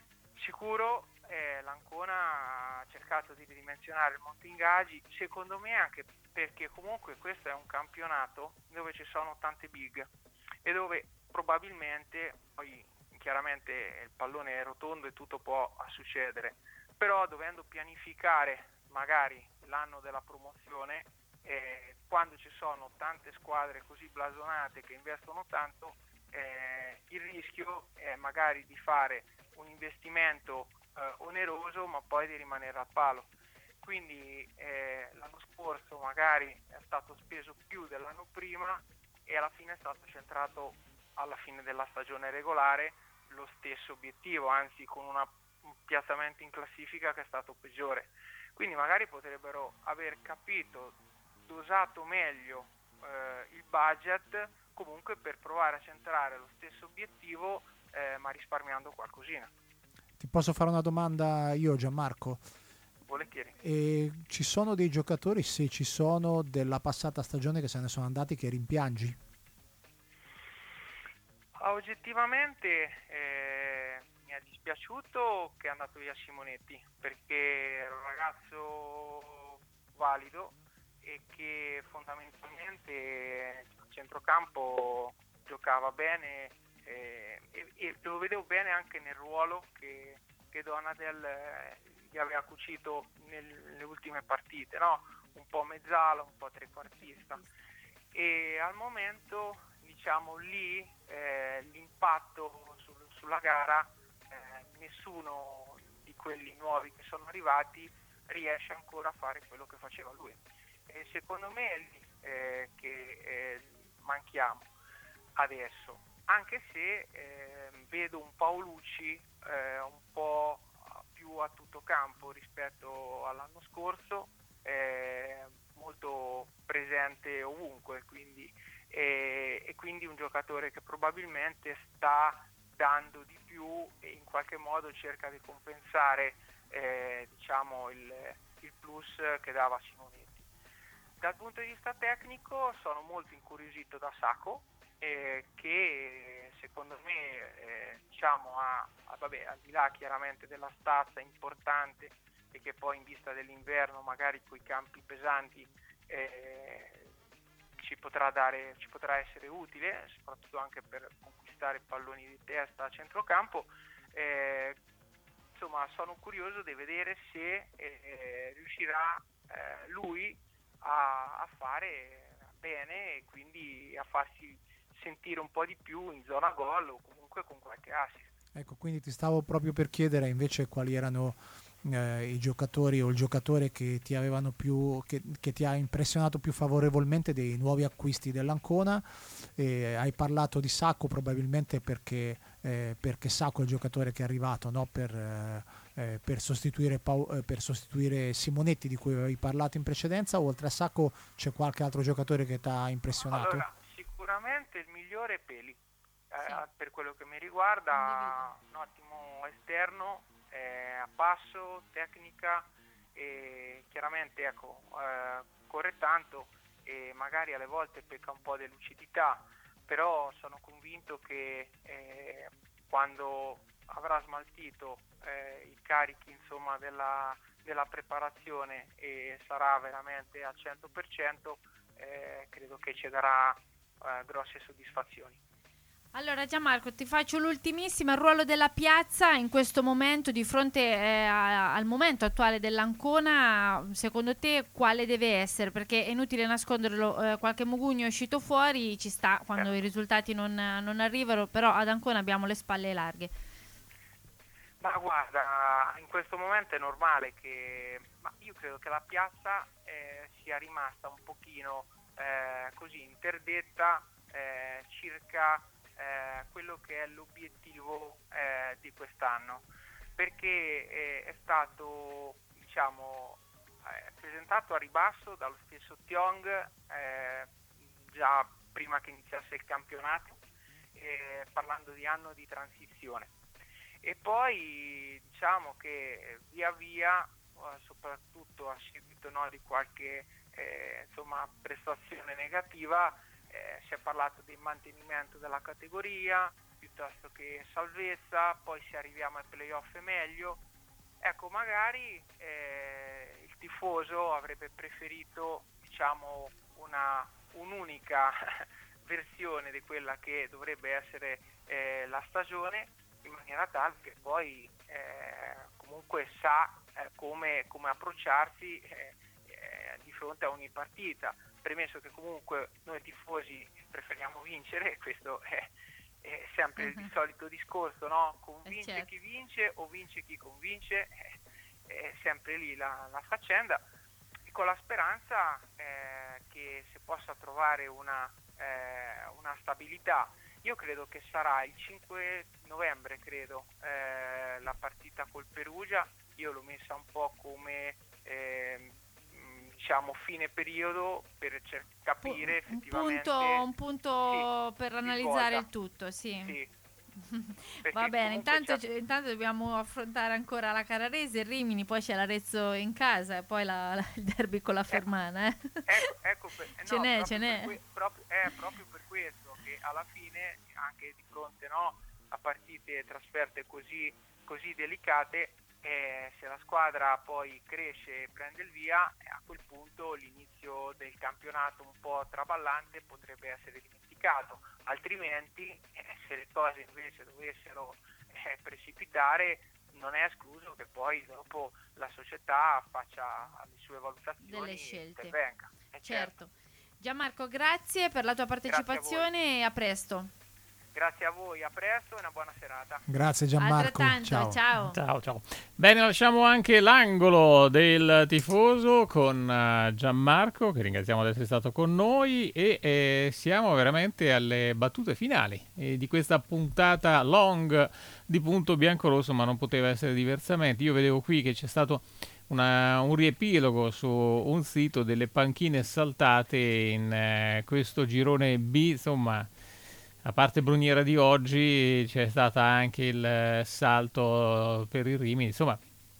N: Sicuro eh, l'Ancona ha cercato di ridimensionare il monte ingaggi, secondo me anche perché comunque questo è un campionato dove ci sono tante big e dove probabilmente, poi chiaramente il pallone è rotondo e tutto può succedere, però dovendo pianificare magari l'anno della promozione, eh, quando ci sono tante squadre così blasonate che investono tanto, eh, il rischio è magari di fare un investimento eh, oneroso ma poi di rimanere al palo. Quindi eh, l'anno scorso magari è stato speso più dell'anno prima e alla fine è stato centrato alla fine della stagione regolare lo stesso obiettivo, anzi con una, un piazzamento in classifica che è stato peggiore. Quindi magari potrebbero aver capito, dosato meglio eh, il budget, comunque per provare a centrare lo stesso obiettivo eh, ma risparmiando qualcosina.
F: Ti posso fare una domanda io, Gianmarco?
N: Volentieri.
F: E ci sono dei giocatori, se ci sono, della passata stagione che se ne sono andati, che rimpiangi?
N: Ma oggettivamente eh, mi è dispiaciuto che è andato via Simonetti, perché era un ragazzo valido e che fondamentalmente a centrocampo giocava bene eh, e, e lo vedevo bene anche nel ruolo che, che Donadel eh, gli aveva cucito nel, nelle ultime partite, no? Un po' mezzala, un po' trequartista, e al momento diciamo lì eh, l'impatto sul, sulla gara eh, nessuno di quelli nuovi che sono arrivati riesce ancora a fare quello che faceva lui, e secondo me è lì eh, che eh, manchiamo adesso, anche se eh, vedo un Paolucci eh, un po' più a tutto campo rispetto all'anno scorso, eh, molto presente ovunque, quindi e, e quindi un giocatore che probabilmente sta dando di più e in qualche modo cerca di compensare eh, diciamo il, il plus che dava Simonetti. Dal punto di vista tecnico sono molto incuriosito da Sacco, eh, che secondo me eh, diciamo ha, ha, vabbè, al di là chiaramente della stazza importante e che poi in vista dell'inverno magari coi campi pesanti eh, ci potrà dare, ci potrà essere utile, soprattutto anche per conquistare palloni di testa a centrocampo. Eh, insomma, sono curioso di vedere se eh, riuscirà eh, lui a, a fare bene e quindi a farsi sentire un po' di più in zona gol o comunque con qualche assist.
F: Ecco, quindi ti stavo proprio per chiedere invece quali erano eh, i giocatori o il giocatore che ti avevano più che, che ti ha impressionato più favorevolmente dei nuovi acquisti dell'Ancona. E hai parlato di Sacco probabilmente perché, eh, perché Sacco è il giocatore che è arrivato, no? per, eh, per, sostituire Pau- per sostituire Simonetti, di cui avevi parlato in precedenza, o oltre a Sacco c'è qualche altro giocatore che ti ha impressionato?
N: Allora, sicuramente il migliore è Peli, eh, sì. Per quello che mi riguarda, un ottimo esterno, eh, a passo, tecnica e chiaramente ecco, eh, corre tanto e magari alle volte pecca un po' di lucidità, però sono convinto che eh, quando avrà smaltito eh, i carichi insomma della, della preparazione e sarà veramente al cento per cento, eh, credo che ci darà eh, grosse soddisfazioni.
E: Allora Gianmarco, ti faccio l'ultimissima, il ruolo della piazza in questo momento di fronte eh, a, al momento attuale dell'Ancona, secondo te quale deve essere? Perché è inutile nasconderlo, eh, qualche mugugno è uscito fuori, ci sta quando eh. i risultati non, non arrivano, però ad Ancona abbiamo le spalle larghe.
N: Ma guarda, in questo momento è normale che, ma io credo che la piazza eh, sia rimasta un pochino eh, così interdetta eh, circa Eh, quello che è l'obiettivo eh, di quest'anno, perché eh, è stato diciamo eh, presentato a ribasso dallo stesso Tiong eh, già prima che iniziasse il campionato, eh, parlando di anno di transizione, e poi diciamo che via via eh, soprattutto a seguito no, di qualche eh, insomma prestazione negativa Eh, si è parlato del mantenimento della categoria piuttosto che salvezza, poi se arriviamo ai playoff è meglio. Ecco, magari eh, il tifoso avrebbe preferito diciamo una un'unica versione di quella che dovrebbe essere eh, la stagione, in maniera tale che poi eh, comunque sa eh, come, come approcciarsi eh, eh, di fronte a ogni partita. Premesso che comunque noi tifosi preferiamo vincere, questo è, è sempre uh-huh. il solito discorso, no? Convince certo. chi vince o vince chi convince, è, è sempre lì la, la faccenda, e con la speranza eh, che si possa trovare una, eh, una stabilità. Io credo che sarà il cinque novembre, credo, eh, la partita col Perugia. Io l'ho messa un po' come eh, diciamo fine periodo per cer- capire un effettivamente
E: punto, un punto
N: sì,
E: per analizzare il tutto, sì, sì. Va bene, intanto, c- intanto dobbiamo affrontare ancora la Carrarese, il Rimini, poi c'è l'Arezzo in casa e poi la, la, il derby con la Fermana. Eh.
N: Ecco, ecco ecco per, eh,
E: ce
N: no,
E: n'è,
N: proprio
E: ce n'è.
N: per que- proprio, è proprio per questo che alla fine, anche di fronte, no, a partite trasferte così, così delicate, eh, se la squadra poi cresce e prende il via, eh, a quel punto l'inizio del campionato un po' traballante potrebbe essere dimenticato, altrimenti eh, se le cose invece dovessero eh, precipitare, non è escluso che poi dopo la società faccia le sue valutazioni
E: Delle scelte.
N: e intervenga. Eh,
E: Certo. Gianmarco, grazie per la tua partecipazione e a presto.
N: Grazie a voi, a presto e una buona serata.
F: Grazie Gianmarco.
E: Altrettanto,
F: Ciao.
E: ciao.
D: Ciao, ciao. Bene, lasciamo anche l'angolo del tifoso con uh, Gianmarco, che ringraziamo di essere stato con noi, e eh, siamo veramente alle battute finali eh, di questa puntata long di Punto Biancorosso, ma non poteva essere diversamente. Io vedevo qui che c'è stato una, un riepilogo su un sito delle panchine saltate in eh, questo girone B, insomma. A parte Bruniera di oggi c'è stato anche il salto per il Rimini, insomma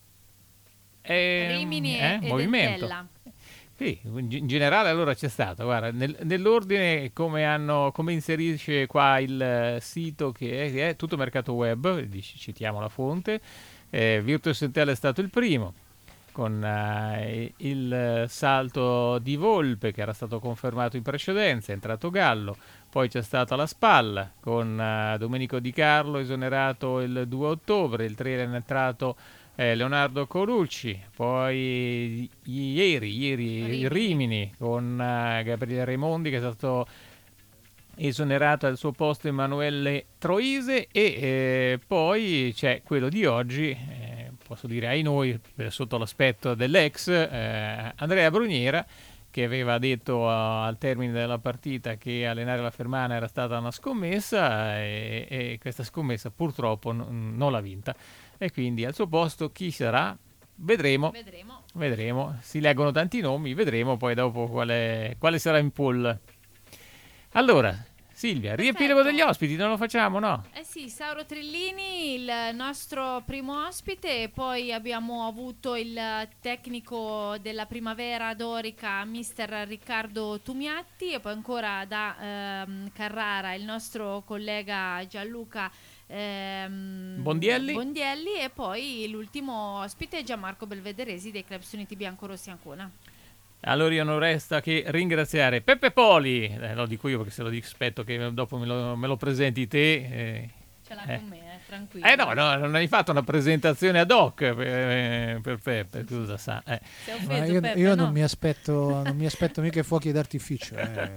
D: è,
E: Rimini
D: eh,
E: e
D: movimento.
E: Dentella.
D: Sì, in generale allora c'è stato, guarda, nel, nell'ordine come, hanno, come inserisce qua il sito che è, che è tutto mercato web, dici, citiamo la fonte, eh, Virtus Entella è stato il primo, con uh, il salto di Volpe che era stato confermato in precedenza, è entrato Gallo, poi c'è stata la Spalla con uh, Domenico Di Carlo esonerato il due ottobre, il tre è entrato eh, Leonardo Colucci, poi ieri, ieri
E: Rimini,
D: il Rimini con uh, Gabriele Raimondi che è stato esonerato al suo posto Emanuele Troise, e eh, poi c'è quello di oggi, eh, posso dire ai noi, eh, sotto l'aspetto dell'ex eh, Andrea Bruniera, che aveva detto uh, al termine della partita che allenare la Fermana era stata una scommessa, e, e questa scommessa purtroppo n- non l'ha vinta, e quindi al suo posto chi sarà? Vedremo,
E: Vedremo.
D: vedremo, si leggono tanti nomi, vedremo poi dopo quale, quale sarà in poll. Allora, Silvia, riepilogo degli ospiti, non lo facciamo, no?
E: Eh sì, Sauro Trillini, il nostro primo ospite, e poi abbiamo avuto il tecnico della Primavera Dorica, mister Riccardo Tumiatti, e poi ancora da ehm, Carrara il nostro collega Gianluca ehm,
D: Bondielli.
E: Bondielli, e poi l'ultimo ospite è Gianmarco Belvederesi dei Clubs Uniti Biancorossi Ancona.
D: Allora io non resta che ringraziare Peppe Poli, eh, lo dico io perché se lo dico aspetto che dopo me lo, me lo presenti te. Eh,
E: Ce l'ha
D: eh.
E: con me, eh, tranquillo.
D: Eh no, no, non hai fatto una presentazione ad hoc per, eh, per Peppe, scusa sa. Eh.
E: Sei
F: Ma
E: offeso,
F: io
E: Peppe,
F: io
E: no?
F: non mi aspetto non mi aspetto mica i fuochi d'artificio. Eh.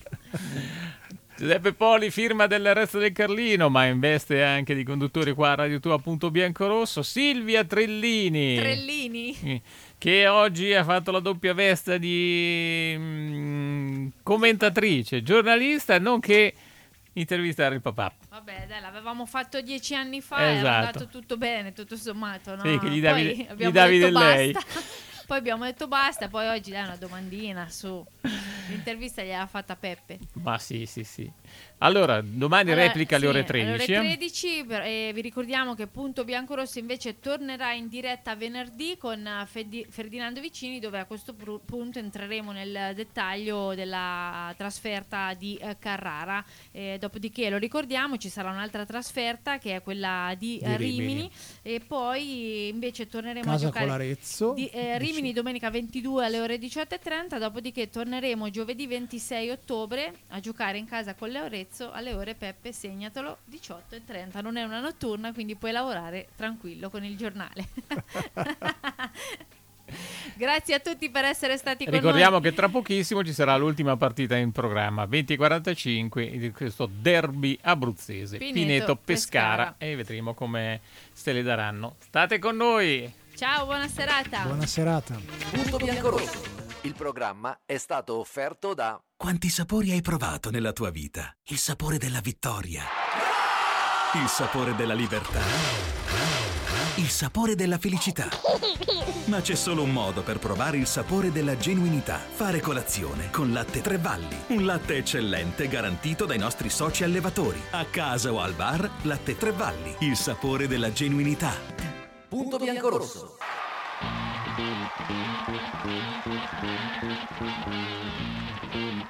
D: Giuseppe Poli, firma del Resto del Carlino, ma investe anche di conduttore qua a Radio Tua Punto Biancorosso. Silvia Trellini.
E: Trellini.
D: Che oggi ha fatto la doppia veste di mm, commentatrice, giornalista, nonché intervistare il papà.
E: Vabbè, dai, l'avevamo fatto dieci anni fa,
D: Esatto.
E: era andato tutto bene, tutto sommato, no?
D: Sì, che gli davi,
E: Poi
D: gli
E: abbiamo
D: davi
E: detto
D: del lei.
E: basta. Poi abbiamo detto basta, poi oggi dai una domandina su. L'intervista gliel'ha fatta Peppe.
D: Ma sì, sì, sì. Allora, domani
E: Allora,
D: replica alle
E: sì,
D: ore tredici.
E: Alle ore tredici, per- e vi ricordiamo che Punto Biancorosso invece tornerà in diretta venerdì con eh, Fedi- Ferdinando Vicini, dove a questo pru- punto entreremo nel dettaglio della trasferta di eh, Carrara. Eh, dopodiché, lo ricordiamo, ci sarà un'altra trasferta che è quella di,
F: Di
E: eh,
F: Rimini.
E: Rimini, e poi invece torneremo
F: Casa
E: a giocare
F: Colarezzo.
E: di, eh, Rimini domenica ventidue alle ore diciotto e trenta, dopodiché torneremo giovedì ventisei ottobre a giocare in casa con Leorezzo alle ore, Peppe, segnatelo, diciotto e trenta. Non è una notturna, quindi puoi lavorare tranquillo con il giornale. Grazie a tutti per essere stati con
D: Ricordiamo
E: noi.
D: che tra pochissimo ci sarà l'ultima partita in programma, venti e quarantacinque, di questo derby abruzzese,
E: Pineto,
D: Pineto Pescara,
E: Pescara.
D: e vedremo come se le daranno. State con noi!
E: Ciao, buona serata.
F: Buona serata.
B: Punto Biancorosso. Il programma è stato offerto da
C: Quanti sapori hai provato nella tua vita? Il sapore della vittoria, il sapore della libertà, il sapore della felicità. Ma c'è solo un modo per provare il sapore della genuinità. Fare colazione con Latte Tre Valli. Un latte eccellente garantito dai nostri soci allevatori. A casa o al bar, Latte Tre Valli. Il sapore della genuinità.
B: Punto Biancorosso.